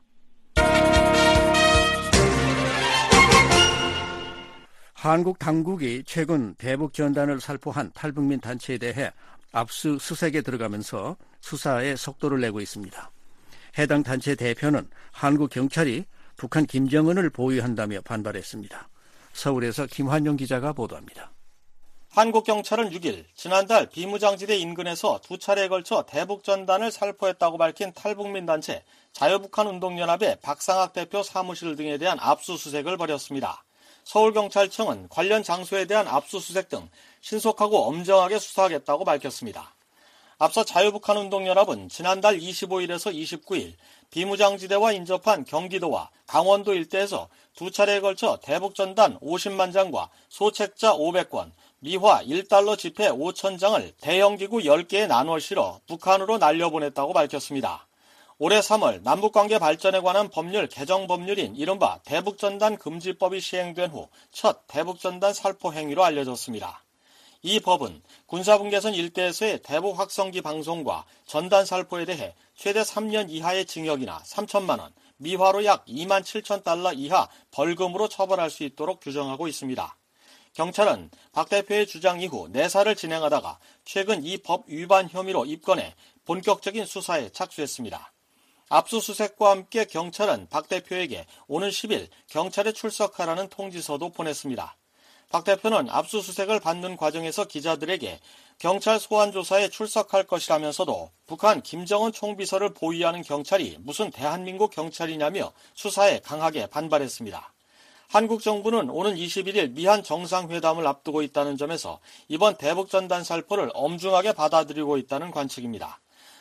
한국 당국이 최근 대북 전단을 살포한 탈북민 단체에 대해 압수수색에 들어가면서 수사에 속도를 내고 있습니다. 해당 단체 대표는 한국 경찰이 북한 김정은을 보유한다며 반발했습니다. 서울에서 김환영 기자가 보도합니다. 한국 경찰은 6일 지난달 비무장지대 인근에서 2차례에 걸쳐 대북 전단을 살포했다고 밝힌 탈북민 단체 자유북한운동연합의 박상학 대표 사무실 등에 대한 압수수색을 벌였습니다. 서울경찰청은 관련 장소에 대한 압수수색 등 신속하고 엄정하게 수사하겠다고 밝혔습니다. 앞서 자유북한운동연합은 지난달 25일에서 29일 비무장지대와 인접한 경기도와 강원도 일대에서 2차례에 걸쳐 대북전단 50만 장과 소책자 500권, 미화 1달러 지폐 5,000장을 대형기구 10개에 나누어 실어 북한으로 날려보냈다고 밝혔습니다. 올해 3월 남북관계 발전에 관한 법률 개정 법률인 이른바 대북전단 금지법이 시행된 후 첫 대북전단 살포 행위로 알려졌습니다. 이 법은 군사분계선 일대에서의 대북 확성기 방송과 전단 살포에 대해 최대 3년 이하의 징역이나 3천만 원, 미화로 약 2만 7천 달러 이하 벌금으로 처벌할 수 있도록 규정하고 있습니다. 경찰은 박 대표의 주장 이후 내사를 진행하다가 최근 이 법 위반 혐의로 입건해 본격적인 수사에 착수했습니다. 압수수색과 함께 경찰은 박 대표에게 오는 10일 경찰에 출석하라는 통지서도 보냈습니다. 박 대표는 압수수색을 받는 과정에서 기자들에게 경찰 소환조사에 출석할 것이라면서도 북한 김정은 총비서를 보위하는 경찰이 무슨 대한민국 경찰이냐며 수사에 강하게 반발했습니다. 한국 정부는 오는 21일 미한 정상회담을 앞두고 있다는 점에서 이번 대북전단 살포를 엄중하게 받아들이고 있다는 관측입니다.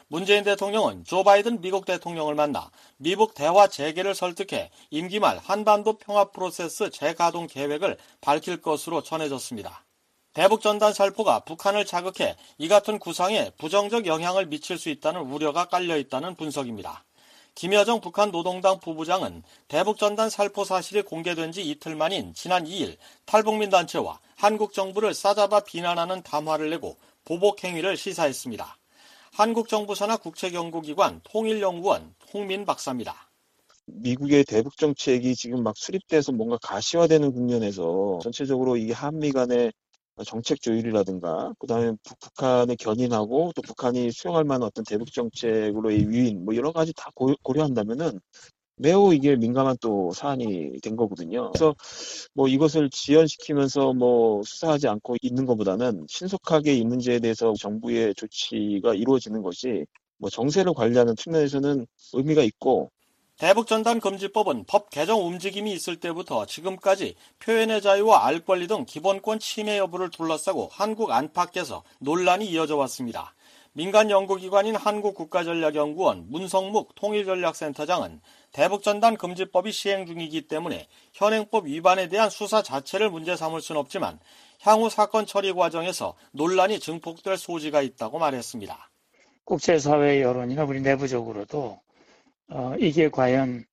문재인 대통령은 조 바이든 미국 대통령을 만나 미북 대화 재개를 설득해 임기 말 한반도 평화 프로세스 재가동 계획을 밝힐 것으로 전해졌습니다. 대북전단 살포가 북한을 자극해 이 같은 구상에 부정적 영향을 미칠 수 있다는 우려가 깔려있다는 분석입니다. 김여정 북한 노동당 부부장은 대북전단 살포 사실이 공개된 지 이틀 만인 지난 2일 탈북민 단체와 한국 정부를 싸잡아 비난하는 담화를 내고 보복 행위를 시사했습니다. 한국 정부 산하 국책연구기관 통일연구원 홍민 박사입니다. 미국의 대북 정책이 지금 막 수립돼서 뭔가 가시화되는 국면에서 전체적으로 이 한미 간의 정책 조율이라든가 그다음에 북한을 견인하고 또 북한이 수용할 만한 어떤 대북 정책으로의 유인 뭐 여러 가지 다 고려한다면은 매우 이게 민감한 또 사안이 된 거거든요. 그래서 뭐 이것을 지연시키면서 뭐 수사하지 않고 있는 것보다는 신속하게 이 문제에 대해서 정부의 조치가 이루어지는 것이 뭐 정세를 관리하는 측면에서는 의미가 있고. 대북전단 금지법은 법 개정 움직임이 있을 때부터 지금까지 표현의 자유와 알 권리 등 기본권 침해 여부를 둘러싸고 한국 안팎에서 논란이 이어져 왔습니다. 민간 연구기관인 한국국가전략연구원 문성묵 통일전략센터장은 대북전단 금지법이 시행 중이기 때문에 현행법 위반에 대한 수사 자체를 문제 삼을 수는 없지만 향후 사건 처리 과정에서 논란이 증폭될 소지가 있다고 말했습니다. 국제사회 여론이나 우리 내부적으로도 이게 과연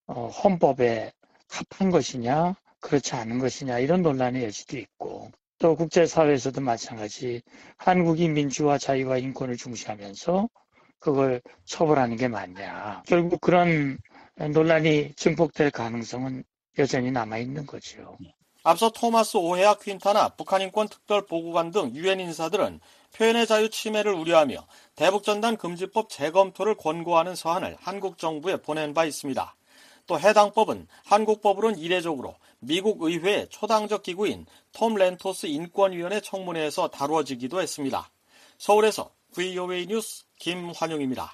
헌법에 합한 것이냐 그렇지 않은 것이냐 이런 논란의 여지도 있고 또 국제사회에서도 마찬가지 한국이 민주화 자유와 인권을 중시하면서 그걸 처벌하는 게 맞냐 결국 그런 논란이 증폭될 가능성은 여전히 남아있는 거죠. 앞서 토마스 오헤아 퀸타나 북한인권특별보고관 등 유엔 인사들은 표현의 자유 침해를 우려하며 대북전단 금지법 재검토를 권고하는 서한을 한국 정부에 보낸 바 있습니다. 또 해당 법은 한국법으로는 이례적으로 미국 의회의 초당적 기구인 톰 렌토스 인권위원회 청문회에서 다루어지기도 했습니다. 서울에서 VOA 뉴스 김환용입니다.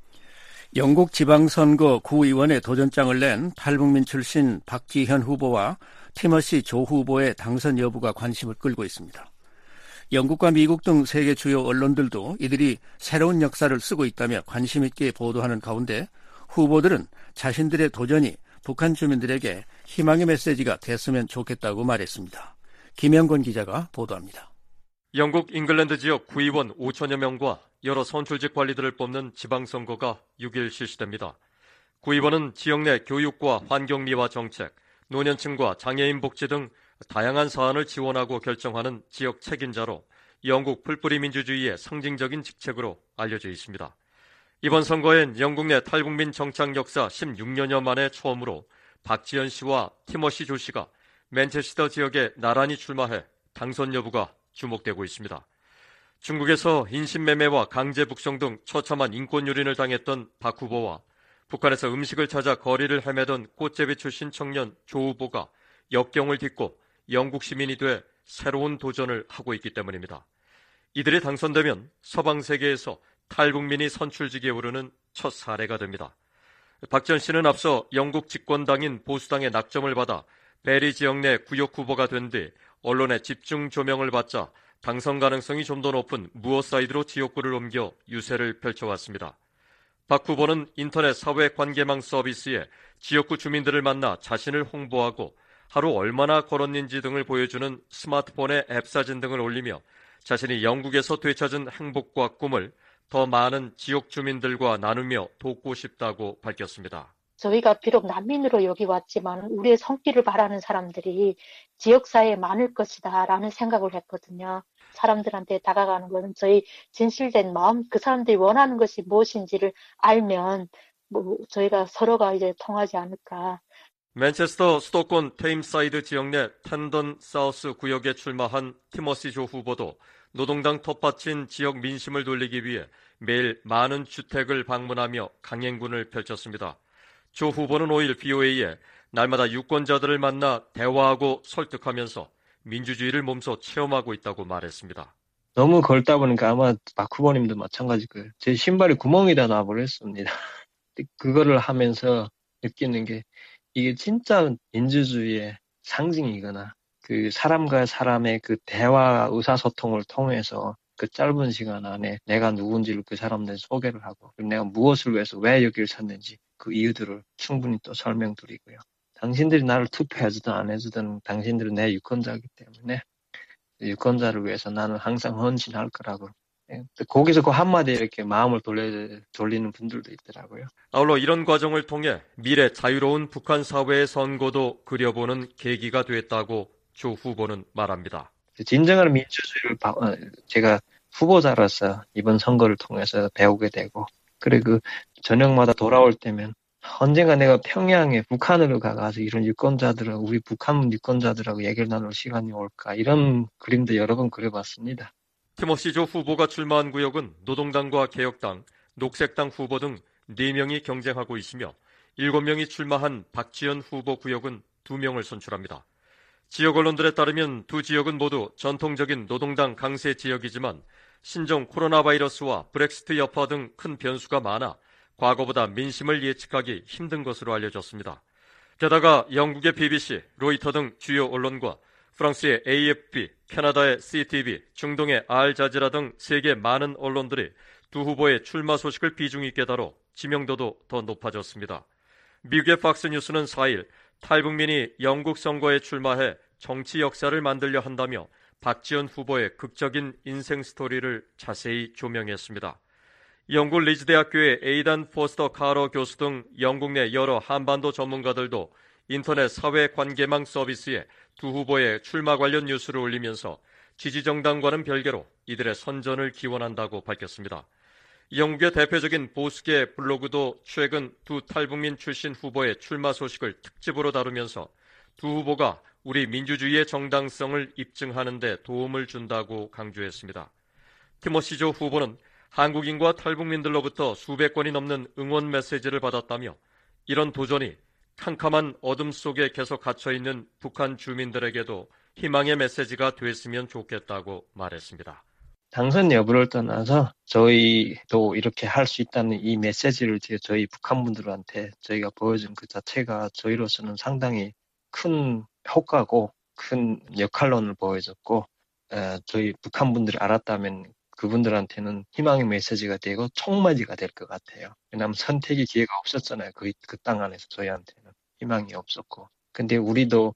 영국 지방선거 구의원에 도전장을 낸 탈북민 출신 박지현 후보와 티머시 조 후보의 당선 여부가 관심을 끌고 있습니다. 영국과 미국 등 세계 주요 언론들도 이들이 새로운 역사를 쓰고 있다며 관심 있게 보도하는 가운데 후보들은 자신들의 도전이 북한 주민들에게 희망의 메시지가 됐으면 좋겠다고 말했습니다. 김영권 기자가 보도합니다. 영국 잉글랜드 지역 구의원 5천여 명과 여러 선출직 관리들을 뽑는 지방선거가 6일 실시됩니다. 구의원은 지역 내 교육과 환경미화 정책, 노년층과 장애인 복지 등 다양한 사안을 지원하고 결정하는 지역 책임자로 영국 풀뿌리 민주주의의 상징적인 직책으로 알려져 있습니다. 이번 선거엔 영국 내 탈북민 정착 역사 16년여 만에 처음으로 박지현 씨와 티머시 조 씨가 맨체스터 지역에 나란히 출마해 당선 여부가 주목되고 있습니다. 중국에서 인신매매와 강제 북송 등 처참한 인권 유린을 당했던 박 후보와 북한에서 음식을 찾아 거리를 헤매던 꽃제비 출신 청년 조 후보가 역경을 딛고 영국 시민이 돼 새로운 도전을 하고 있기 때문입니다. 이들이 당선되면 서방 세계에서 탈북민이 선출직에 오르는 첫 사례가 됩니다. 박지현 씨는 앞서 영국 집권당인 보수당의 낙점을 받아 베리 지역 내 구역 후보가 된 뒤 언론의 집중 조명을 받자 당선 가능성이 좀 더 높은 무어사이드로 지역구를 옮겨 유세를 펼쳐왔습니다. 박 후보는 인터넷 사회관계망 서비스에 지역구 주민들을 만나 자신을 홍보하고 하루 얼마나 걸었는지 등을 보여주는 스마트폰의 앱 사진 등을 올리며 자신이 영국에서 되찾은 행복과 꿈을 더 많은 지역 주민들과 나누며 돕고 싶다고 밝혔습니다. 저희가 비록 난민으로 여기 왔지만 우리의 손길을 바라는 사람들이 지역사회에 많을 것이다 라는 생각을 했거든요. 사람들한테 다가가는 것은 저희 진실된 마음, 그 사람들이 원하는 것이 무엇인지를 알면 저희가 서로가 이제 통하지 않을까. 맨체스터 수도권 테임사이드 지역 내 텐던 사우스 구역에 출마한 티머시 조 후보도 노동당 텃밭인 지역 민심을 돌리기 위해 매일 많은 주택을 방문하며 강행군을 펼쳤습니다. 조 후보는 5일 BOA에 날마다 유권자들을 만나 대화하고 설득하면서 민주주의를 몸소 체험하고 있다고 말했습니다. 너무 걸다 보니까 아마 박 후보님도 마찬가지일 거예요. 제 신발에 구멍이 다 나버렸습니다. 그거를 하면서 느끼는 게 이게 진짜 민주주의의 상징이거나 그 사람과 사람의 그 대화 의사소통을 통해서 그 짧은 시간 안에 내가 누군지를 그 사람들한테 소개를 하고 내가 무엇을 위해서 왜 여기를 섰는지 그 이유들을 충분히 또 설명드리고요. 당신들이 나를 투표해주든 안 해주든 당신들은 내 유권자이기 때문에 유권자를 위해서 나는 항상 헌신할 거라고. 거기서 그 한마디에 이렇게 마음을 돌리는 분들도 있더라고요. 아울러 이런 과정을 통해 미래 자유로운 북한 사회의 선고도 그려보는 계기가 됐다고 조 후보는 말합니다. 진정한 민주주의를 제가 후보자로서 이번 선거를 통해서 배우게 되고, 그리고 저녁마다 돌아올 때면 언젠가 내가 평양에 북한으로 가서 이런 유권자들하고 우리 북한 유권자들하고 얘기를 나눌 시간이 올까, 이런 그림도 여러 번 그려봤습니다. 티모시 조 후보가 출마한 구역은 노동당과 개혁당, 녹색당 후보 등 4명이 경쟁하고 있으며 7명이 출마한 박지원 후보 구역은 2명을 선출합니다. 지역 언론들에 따르면 두 지역은 모두 전통적인 노동당 강세 지역이지만 신종 코로나 바이러스와 브렉시트 여파 등 큰 변수가 많아 과거보다 민심을 예측하기 힘든 것으로 알려졌습니다. 게다가 영국의 BBC, 로이터 등 주요 언론과 프랑스의 AFP, 캐나다의 CTV, 중동의 알자지라 등 세계 많은 언론들이 두 후보의 출마 소식을 비중 있게 다뤄 지명도도 더 높아졌습니다. 미국의 팍스뉴스는 4일 탈북민이 영국 선거에 출마해 정치 역사를 만들려 한다며 박지원 후보의 극적인 인생 스토리를 자세히 조명했습니다. 영국 리즈 대학교의 에이단 포스터 카러 교수 등 영국 내 여러 한반도 전문가들도 인터넷 사회관계망 서비스에 두 후보의 출마 관련 뉴스를 올리면서 지지정당과는 별개로 이들의 선전을 기원한다고 밝혔습니다. 영국의 대표적인 보수계 블로그도 최근 두 탈북민 출신 후보의 출마 소식을 특집으로 다루면서 두 후보가 우리 민주주의의 정당성을 입증하는 데 도움을 준다고 강조했습니다. 티모시 조 후보는 한국인과 탈북민들로부터 수백 건이 넘는 응원 메시지를 받았다며 이런 도전이 캄캄한 어둠 속에 계속 갇혀있는 북한 주민들에게도 희망의 메시지가 됐으면 좋겠다고 말했습니다. 당선 여부를 떠나서 저희도 이렇게 할 수 있다는 이 메시지를 저희 북한분들한테 저희가 보여준 그 자체가 저희로서는 상당히 큰 효과고 큰 역할론을 보여줬고, 저희 북한분들이 알았다면 그분들한테는 희망의 메시지가 되고 총맞이가 될 것 같아요. 왜냐하면 선택의 기회가 없었잖아요. 그 땅 안에서 저희한테는 희망이 없었고. 근데 우리도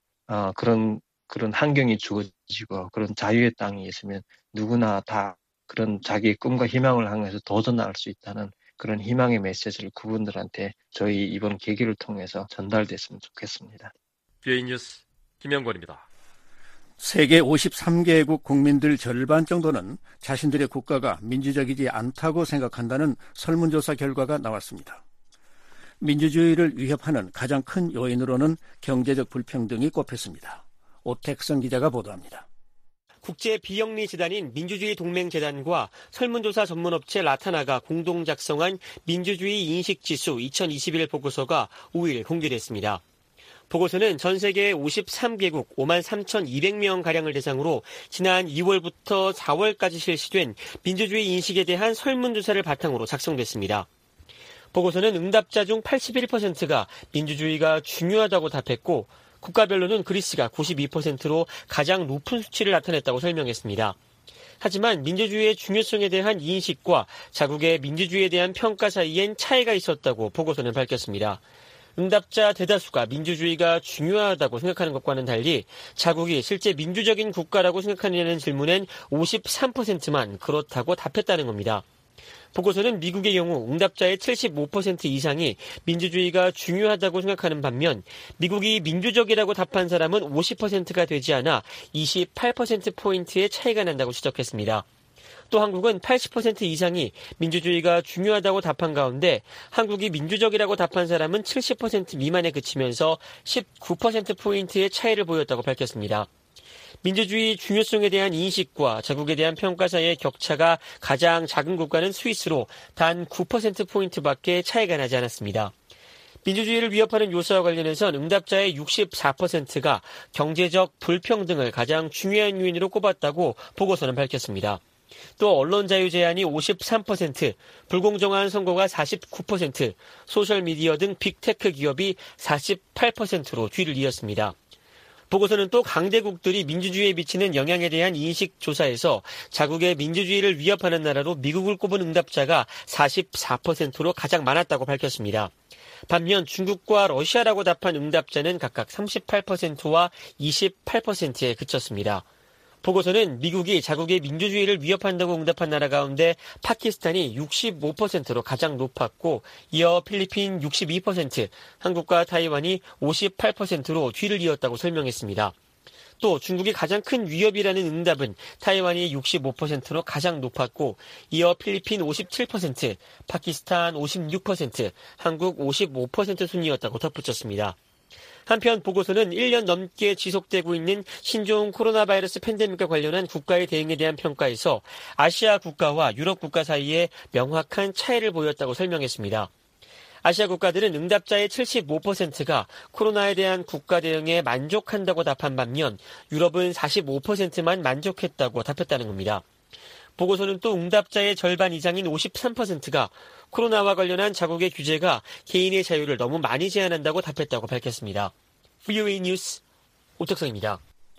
그런 환경이 주어지고 그런 자유의 땅이 있으면 누구나 다 그런 자기의 꿈과 희망을 향해서 도전할 수 있다는 그런 희망의 메시지를 그분들한테 저희 이번 계기를 통해서 전달됐으면 좋겠습니다. BA 뉴스 김영권입니다. 세계 53개국 국민들 절반 정도는 자신들의 국가가 민주적이지 않다고 생각한다는 설문조사 결과가 나왔습니다. 민주주의를 위협하는 가장 큰 요인으로는 경제적 불평등이 꼽혔습니다. 오택성 기자가 보도합니다. 국제 비영리 재단인 민주주의 동맹재단과 설문조사 전문업체 라타나가 공동 작성한 민주주의 인식지수 2021 보고서가 5일 공개됐습니다. 보고서는 전 세계 53개국 53,200명가량을 대상으로 지난 2월부터 4월까지 실시된 민주주의 인식에 대한 설문조사를 바탕으로 작성됐습니다. 보고서는 응답자 중 81%가 민주주의가 중요하다고 답했고 국가별로는 그리스가 92%로 가장 높은 수치를 나타냈다고 설명했습니다. 하지만 민주주의의 중요성에 대한 인식과 자국의 민주주의에 대한 평가 사이엔 차이가 있었다고 보고서는 밝혔습니다. 응답자 대다수가 민주주의가 중요하다고 생각하는 것과는 달리 자국이 실제 민주적인 국가라고 생각하느냐는 질문엔 53%만 그렇다고 답했다는 겁니다. 보고서는 미국의 경우 응답자의 75% 이상이 민주주의가 중요하다고 생각하는 반면 미국이 민주적이라고 답한 사람은 50%가 되지 않아 28%포인트의 차이가 난다고 지적했습니다. 또 한국은 80% 이상이 민주주의가 중요하다고 답한 가운데 한국이 민주적이라고 답한 사람은 70% 미만에 그치면서 19%포인트의 차이를 보였다고 밝혔습니다. 민주주의 중요성에 대한 인식과 자국에 대한 평가 사이의 격차가 가장 작은 국가는 스위스로 단 9%포인트밖에 차이가 나지 않았습니다. 민주주의를 위협하는 요소와 관련해선 응답자의 64%가 경제적 불평등을 가장 중요한 요인으로 꼽았다고 보고서는 밝혔습니다. 또 언론 자유 제한이 53%, 불공정한 선거가 49%, 소셜미디어 등 빅테크 기업이 48%로 뒤를 이었습니다. 보고서는 또 강대국들이 민주주의에 미치는 영향에 대한 인식 조사에서 자국의 민주주의를 위협하는 나라로 미국을 꼽은 응답자가 44%로 가장 많았다고 밝혔습니다. 반면 중국과 러시아라고 답한 응답자는 각각 38%와 28%에 그쳤습니다. 보고서는 미국이 자국의 민주주의를 위협한다고 응답한 나라 가운데 파키스탄이 65%로 가장 높았고 이어 필리핀 62%, 한국과 타이완이 58%로 뒤를 이었다고 설명했습니다. 또 중국이 가장 큰 위협이라는 응답은 타이완이 65%로 가장 높았고 이어 필리핀 57%, 파키스탄 56%, 한국 55% 순이었다고 덧붙였습니다. 한편 보고서는 1년 넘게 지속되고 있는 신종 코로나 바이러스 팬데믹과 관련한 국가의 대응에 대한 평가에서 아시아 국가와 유럽 국가 사이에 명확한 차이를 보였다고 설명했습니다. 아시아 국가들은 응답자의 75%가 코로나에 대한 국가 대응에 만족한다고 답한 반면 유럽은 45%만 만족했다고 답했다는 겁니다. 보고서는 또 응답자의 절반 이상인 53%가 코로나와 관련한 자국의 규제가 개인의 자유를 너무 많이 제한한다고 답했다고 밝혔습니다. VOA 뉴스 오택성입니다.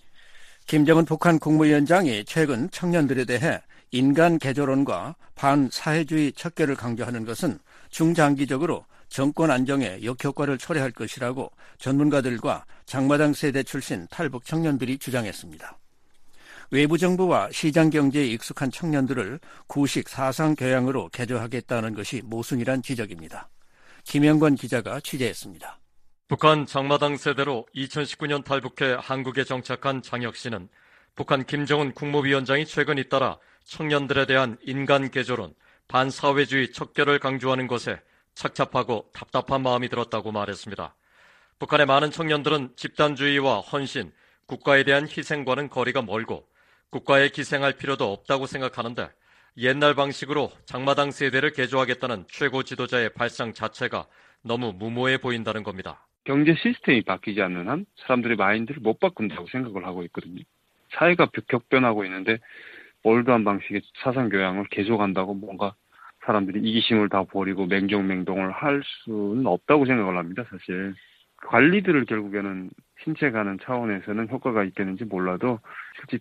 김정은 북한 국무위원장이 최근 청년들에 대해 인간 개조론과 반사회주의 척결을 강조하는 것은 중장기적으로 정권 안정에 역효과를 초래할 것이라고 전문가들과 장마당 세대 출신 탈북 청년들이 주장했습니다. 외부 정부와 시장 경제에 익숙한 청년들을 구식 사상 교양으로 개조하겠다는 것이 모순이란 지적입니다. 김영권 기자가 취재했습니다. 북한 장마당 세대로 2019년 탈북해 한국에 정착한 장혁 씨는 북한 김정은 국무위원장이 최근 잇따라 청년들에 대한 인간 개조론, 반사회주의 척결을 강조하는 것에 착잡하고 답답한 마음이 들었다고 말했습니다. 북한의 많은 청년들은 집단주의와 헌신, 국가에 대한 희생과는 거리가 멀고 국가에 기생할 필요도 없다고 생각하는데 옛날 방식으로 장마당 세대를 개조하겠다는 최고 지도자의 발상 자체가 너무 무모해 보인다는 겁니다. 경제 시스템이 바뀌지 않는 한 사람들의 마인드를 못 바꾼다고 생각을 하고 있거든요. 사회가 격변하고 있는데 올드한 방식의 사상 교양을 계속한다고 뭔가 사람들이 이기심을 다 버리고 맹종맹동을 할 수는 없다고 생각을 합니다, 사실. 관리들을 결국에는 신체가는 차원에서는 효과가 있겠는지 몰라도 실제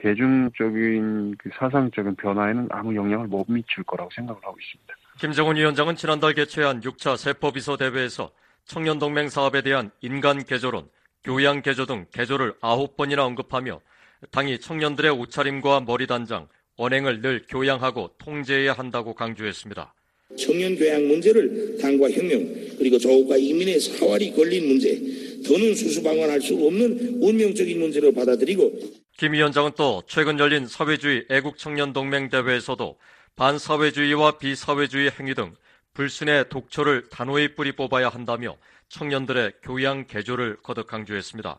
대중적인 그 사상적인 변화에는 아무 영향을 못 미칠 거라고 생각을 하고 있습니다. 김정은 위원장은 지난달 개최한 6차 세포비서 대회에서 청년동맹 사업에 대한 인간 개조론, 교양 개조 등 개조를 9번이나 언급하며 당이 청년들의 옷차림과 머리 단장, 언행을 늘 교양하고 통제해야 한다고 강조했습니다. 청년 교양 문제를 당과 혁명 그리고 조국과 인민의 사활이 걸린 문제, 더는 수수방관할 수 없는 운명적인 문제로 받아들이고 김 위원장은 또 최근 열린 사회주의 애국청년동맹 대회에서도 반사회주의와 비사회주의 행위 등 불순의 독초를 단호히 뿌리 뽑아야 한다며 청년들의 교양 개조를 거듭 강조했습니다.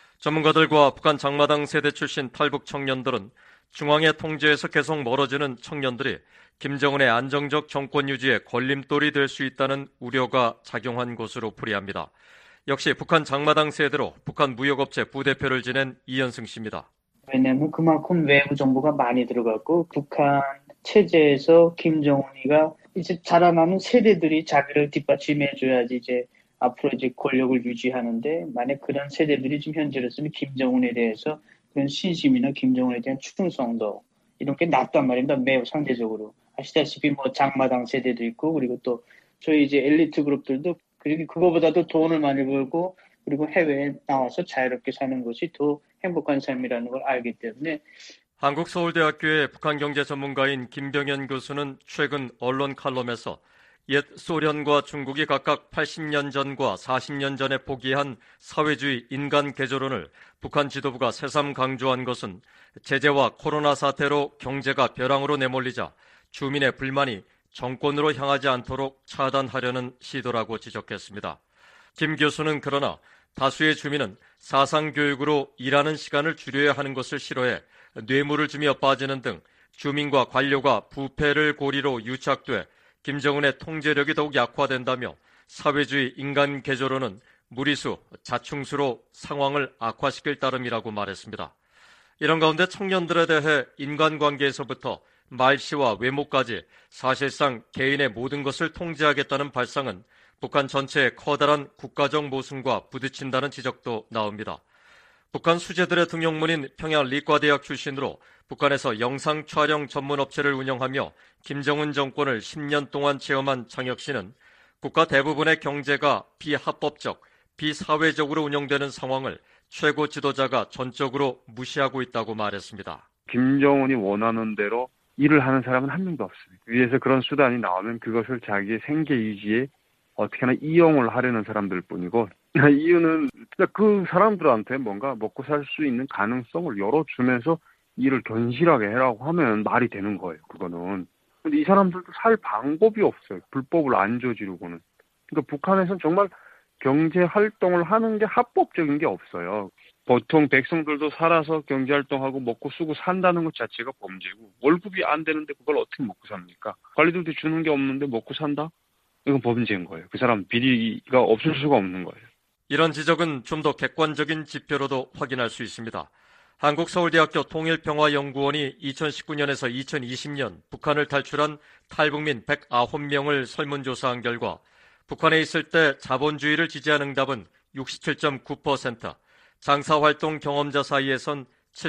전문가들과 북한 장마당 세대 출신 탈북 청년들은 중앙의 통제에서 계속 멀어지는 청년들이 김정은의 안정적 정권 유지에 걸림돌이 될 수 있다는 우려가 작용한 것으로 풀이합니다. 역시 북한 장마당 세대로 북한 무역업체 부대표를 지낸 이현승 씨입니다. 왜냐하면 그만큼 외부 정보가 많이 들어갔고 북한 체제에서 김정은이가 이제 자라나는 세대들이 자기를 뒷받침해줘야지 이제 앞으로 이제 권력을 유지하는데 만약 그런 세대들이 지금 현재로서는 김정은에 대해서 그런 신심이나 김정은에 대한 충성도 이런 게 낮단 말입니다. 매우 상대적으로. 아시다시피 뭐 장마당 세대도 있고 그리고 또 저희 이제 엘리트 그룹들도 그거보다도 돈을 많이 벌고 그리고 해외에 나와서 자유롭게 사는 것이 더 행복한 삶이라는 걸 알기 때문에 한국서울대학교의 북한경제 전문가인 김병현 교수는 최근 언론 칼럼에서 옛 소련과 중국이 각각 80년 전과 40년 전에 포기한 사회주의 인간 개조론을 북한 지도부가 새삼 강조한 것은 제재와 코로나 사태로 경제가 벼랑으로 내몰리자 주민의 불만이 정권으로 향하지 않도록 차단하려는 시도라고 지적했습니다. 김 교수는 그러나 다수의 주민은 사상교육으로 일하는 시간을 줄여야 하는 것을 싫어해 뇌물을 주며 빠지는 등 주민과 관료가 부패를 고리로 유착돼 김정은의 통제력이 더욱 약화된다며 사회주의 인간 개조론은 무리수, 자충수로 상황을 악화시킬 따름이라고 말했습니다. 이런 가운데 청년들에 대해 인간관계에서부터 말씨와 외모까지 사실상 개인의 모든 것을 통제하겠다는 발상은 북한 전체의 커다란 국가적 모순과 부딪힌다는 지적도 나옵니다. 북한 수재들의 등용문인 평양 리과대학 출신으로 북한에서 영상 촬영 전문 업체를 운영하며 김정은 정권을 10년 동안 체험한 장혁 씨는 국가 대부분의 경제가 비합법적, 비사회적으로 운영되는 상황을 최고 지도자가 전적으로 무시하고 있다고 말했습니다. 김정은이 원하는 대로 일을 하는 사람은 한 명도 없습니다. 위에서 그런 수단이 나오면 그것을 자기의 생계 유지에 어떻게나 이용을 하려는 사람들 뿐이고, 이유는 그 사람들한테 뭔가 먹고 살 수 있는 가능성을 열어주면서 일을 견실하게 해라고 하면 말이 되는 거예요, 그거는. 근데 이 사람들도 살 방법이 없어요. 불법을 안 저지르고는. 그러니까 북한에서는 정말 경제 활동을 하는 게 합법적인 게 없어요. 보통 백성들도 살아서 경제 활동하고 먹고 쓰고 산다는 것 자체가 범죄고, 월급이 안 되는데 그걸 어떻게 먹고 삽니까? 관리들도 주는 게 없는데 먹고 산다? 이건 범죄인 거예요. 그 사람 비리가 없을 수가 없는 거예요. 이런 지적은 좀 더 객관적인 지표로도 확인할 수 있습니다. 한국서울대학교 통일평화연구원이 2019년에서 2020년 북한을 탈출한 탈북민 109명을 설문조사한 결과 북한에 있을 때 자본주의를 지지한 응답은 67.9%, 장사활동 경험자 사이에선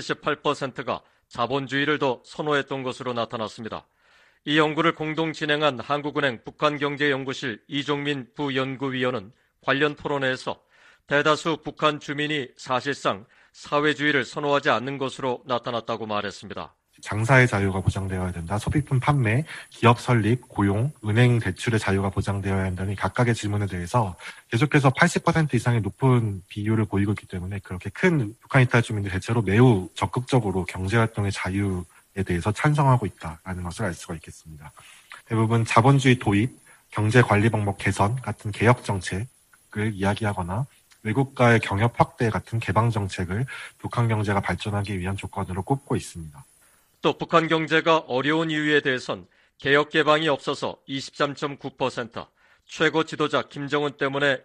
78%가 자본주의를 더 선호했던 것으로 나타났습니다. 이 연구를 공동 진행한 한국은행 북한경제연구실 이종민 부연구위원은 관련 토론회에서 대다수 북한 주민이 사실상 사회주의를 선호하지 않는 것으로 나타났다고 말했습니다. 장사의 자유가 보장되어야 된다. 소비품 판매, 기업 설립, 고용, 은행 대출의 자유가 보장되어야 한다는 각각의 질문에 대해서 계속해서 80% 이상의 높은 비율을 보이고 있기 때문에 그렇게 큰 북한 이탈 주민들이 대체로 매우 적극적으로 경제활동의 자유에 대해서 찬성하고 있다는 것을 알 수가 있겠습니다. 대부분 자본주의 도입, 경제관리 방법 개선 같은 개혁 정책을 이야기하거나 외국과의 경협 확대 같은 개방 정책을 북한 경제가 발전하기 위한 조건으로 꼽고 있습니다. 또 북한 경제가 어려운 이유에 대해선 개혁 개방이 없어서 23.9%, 최고 지도자 김정은 때문에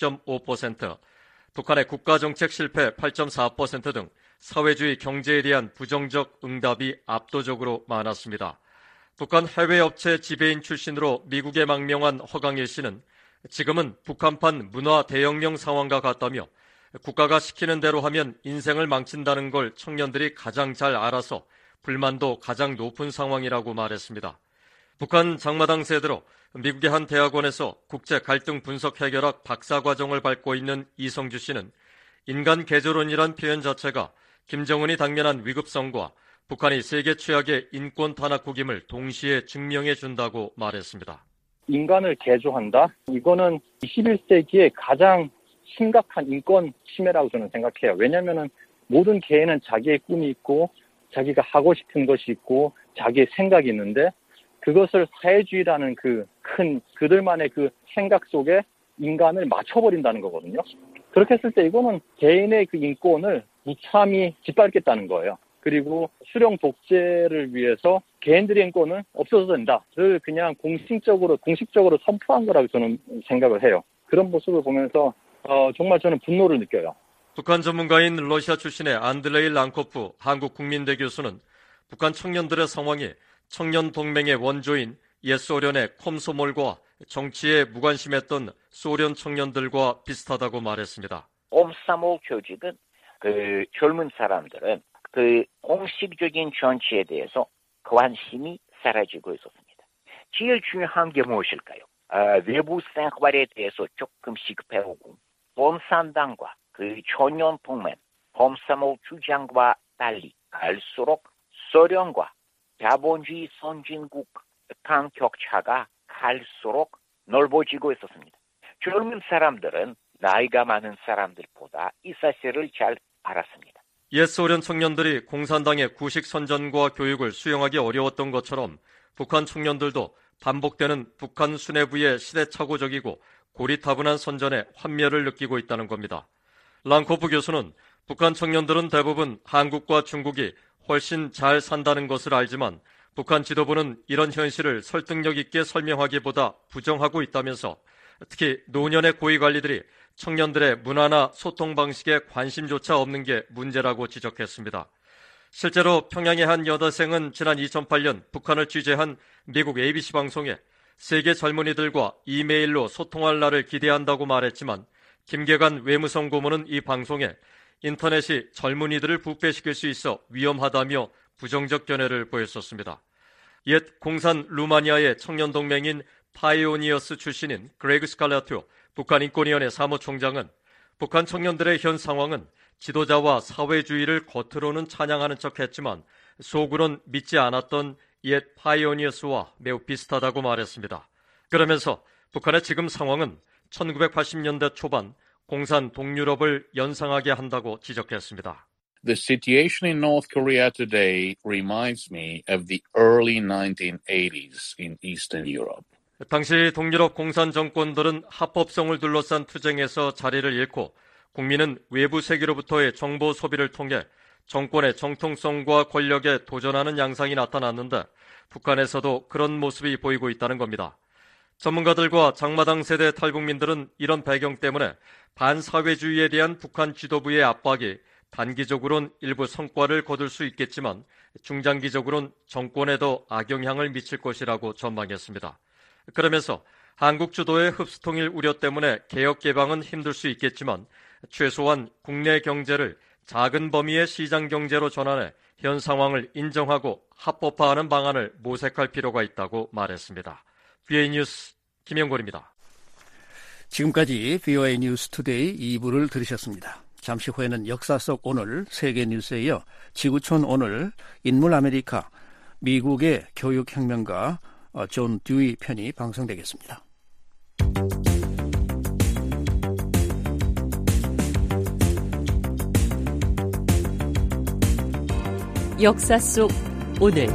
16.5%, 북한의 국가정책 실패 8.4% 등 사회주의 경제에 대한 부정적 응답이 압도적으로 많았습니다. 북한 해외업체 지배인 출신으로 미국에 망명한 허강일 씨는 지금은 북한판 문화 대혁명 상황과 같다며 국가가 시키는 대로 하면 인생을 망친다는 걸 청년들이 가장 잘 알아서 불만도 가장 높은 상황이라고 말했습니다. 북한 장마당 세대로 미국의 한 대학원에서 국제 갈등 분석 해결학 박사과정을 밟고 있는 이성주 씨는 인간 개조론이란 표현 자체가 김정은이 당면한 위급성과 북한이 세계 최악의 인권 탄압국임을 동시에 증명해 준다고 말했습니다. 인간을 개조한다? 이거는 21세기의 가장 심각한 인권 침해라고 저는 생각해요. 왜냐하면 모든 개인은 자기의 꿈이 있고 자기가 하고 싶은 것이 있고 자기의 생각이 있는데 그것을 사회주의라는 그들만의 그 생각 속에 인간을 맞춰버린다는 거거든요. 그렇게 했을 때 이거는 개인의 그 인권을 무참히 짓밟겠다는 거예요. 그리고 수령 독재를 위해서 개인들의 인권은 없어져도 된다를 그냥 공식적으로 선포한 거라고 저는 생각을 해요. 그런 모습을 보면서 정말 저는 분노를 느껴요. 북한 전문가인 러시아 출신의 안드레이 랑코프 한국국민대 교수는 북한 청년들의 상황이 청년 동맹의 원조인 옛 소련의 콤소몰과 정치에 무관심했던 소련 청년들과 비슷하다고 말했습니다. 콤소몰 조직은 젊은 사람들은 공식적인 정치에 대해서 관심이 사라지고 있었습니다. 제일 중요한 게 무엇일까요? 외부 생활에 대해서 조금씩 배우고 공산당과 청년 동맹, 콤소몰 주장과 달리 갈수록 소련과 자본주의 선진국 간 격차가 갈수록 넓어지고 있었습니다. 젊은 사람들은 나이가 많은 사람들보다 이 사실을 잘 알았습니다. 옛 소련 청년들이 공산당의 구식 선전과 교육을 수용하기 어려웠던 것처럼 북한 청년들도 반복되는 북한 수뇌부의 시대착오적이고 고리타분한 선전에 환멸을 느끼고 있다는 겁니다. 랑코프 교수는 북한 청년들은 대부분 한국과 중국이 훨씬 잘 산다는 것을 알지만 북한 지도부는 이런 현실을 설득력 있게 설명하기보다 부정하고 있다면서 특히 노년의 고위관리들이 청년들의 문화나 소통 방식에 관심조차 없는 게 문제라고 지적했습니다. 실제로 평양의 한 여대생은 지난 2008년 북한을 취재한 미국 ABC 방송에 세계 젊은이들과 이메일로 소통할 날을 기대한다고 말했지만 김계관 외무성 고문은 이 방송에 인터넷이 젊은이들을 부패시킬 수 있어 위험하다며 부정적 견해를 보였었습니다. 옛 공산 루마니아의 청년동맹인 파이오니어스 출신인 그레그 스칼라투 북한인권위원회 사무총장은 북한 청년들의 현 상황은 지도자와 사회주의를 겉으로는 찬양하는 척했지만 속으론 믿지 않았던 옛 파이오니어스와 매우 비슷하다고 말했습니다. 그러면서 북한의 지금 상황은 1980년대 초반 공산 동유럽을 연상하게 한다고 지적했습니다. The situation in North Korea today reminds me of the early 1980s in Eastern Europe. 당시 동유럽 공산 정권들은 합법성을 둘러싼 투쟁에서 자리를 잃고 국민은 외부 세계로부터의 정보 소비를 통해 정권의 정통성과 권력에 도전하는 양상이 나타났는데 북한에서도 그런 모습이 보이고 있다는 겁니다. 전문가들과 장마당 세대 탈북민들은 이런 배경 때문에 반사회주의에 대한 북한 지도부의 압박이 단기적으로는 일부 성과를 거둘 수 있겠지만 중장기적으로는 정권에도 악영향을 미칠 것이라고 전망했습니다. 그러면서 한국 주도의 흡수통일 우려 때문에 개혁 개방은 힘들 수 있겠지만 최소한 국내 경제를 작은 범위의 시장 경제로 전환해 현 상황을 인정하고 합법화하는 방안을 모색할 필요가 있다고 말했습니다. VOA 뉴스 김영걸입니다. 지금까지 VOA 뉴스 투데이 2부를 들으셨습니다. 잠시 후에는 역사 속 오늘 세계 뉴스에 이어 지구촌 오늘 인물 아메리카 미국의 교육혁명가 존 듀이 편이 방송되겠습니다. 역사 속 오늘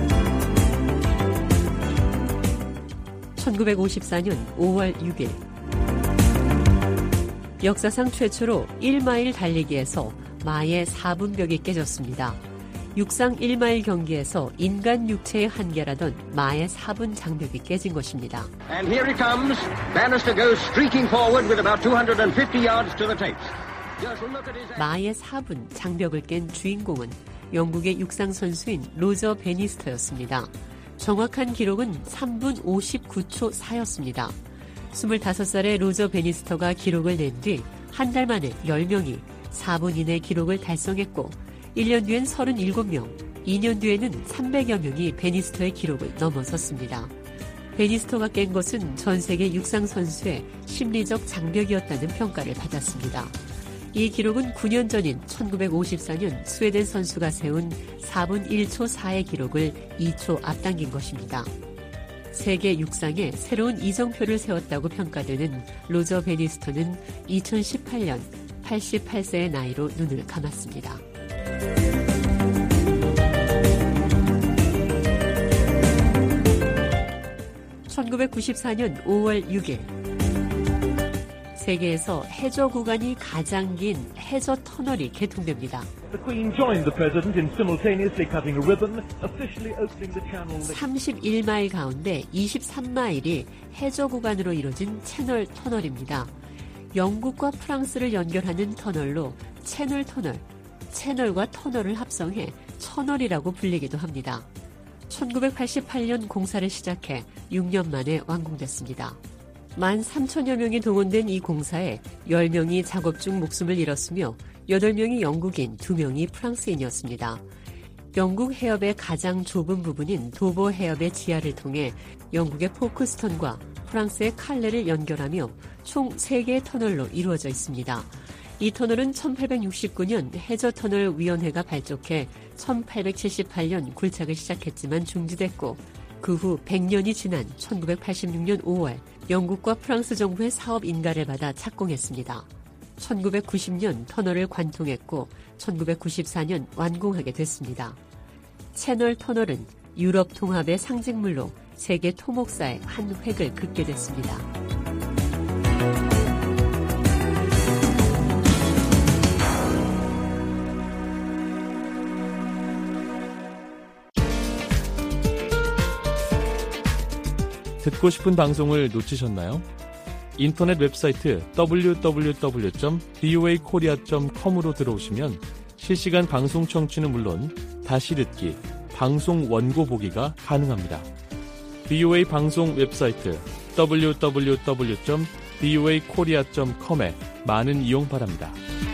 1954년 5월 6일 역사상 최초로 1마일 달리기에서 마의 4분벽이 깨졌습니다. 육상 1마일 경기에서 인간 육체의 한계라던 마의 4분 장벽이 깨진 것입니다. And here he comes. Bannister goes streaking forward with about 250 yards to the tape. 마의 4분 장벽을 깬 주인공은 영국의 육상 선수인 로저 베니스터였습니다. 정확한 기록은 3분 59초 4였습니다. 25살의 로저 베니스터가 기록을 낸 뒤 한 달 만에 10명이 4분 이내 기록을 달성했고 1년 뒤엔 37명, 2년 뒤에는 300여 명이 베니스터의 기록을 넘어섰습니다. 베니스터가 깬 것은 전 세계 육상 선수의 심리적 장벽이었다는 평가를 받았습니다. 이 기록은 9년 전인 1954년 스웨덴 선수가 세운 4분 1초 4의 기록을 2초 앞당긴 것입니다. 세계 육상에 새로운 이정표를 세웠다고 평가되는 로저 베니스터는 2018년 88세의 나이로 눈을 감았습니다. (1994년 5월 6일) 세계에서 해저 구간이 가장 긴 해저 터널이 개통됩니다. 31마일 가운데 23마일이 해저 구간으로 이루어진 채널 터널입니다. 영국과 프랑스를 연결하는 터널로 채널 터널, 채널과 터널을 합성해 터널이라고 불리기도 합니다. 1988년 공사를 시작해 6년 만에 완공됐습니다. 13,000여 명이 동원된 이 공사에 10명이 작업 중 목숨을 잃었으며 8명이 영국인, 2명이 프랑스인이었습니다. 영국 해협의 가장 좁은 부분인 도보 해협의 지하를 통해 영국의 포크스턴과 프랑스의 칼레를 연결하며 총 3개의 터널로 이루어져 있습니다. 이 터널은 1869년 해저터널위원회가 발족해 1878년 굴착을 시작했지만 중지됐고 그 후 100년이 지난 1986년 5월 영국과 프랑스 정부의 사업 인가를 받아 착공했습니다. 1990년 터널을 관통했고 1994년 완공하게 됐습니다. 채널 터널은 유럽 통합의 상징물로 세계 토목사의 한 획을 긋게 됐습니다. 듣고 싶은 방송을 놓치셨나요? 인터넷 웹사이트 www.voakorea.com으로 들어오시면 실시간 방송 청취는 물론 다시 듣기, 방송 원고 보기가 가능합니다. VOA 방송 웹사이트 www.voakorea.com에 많은 이용 바랍니다.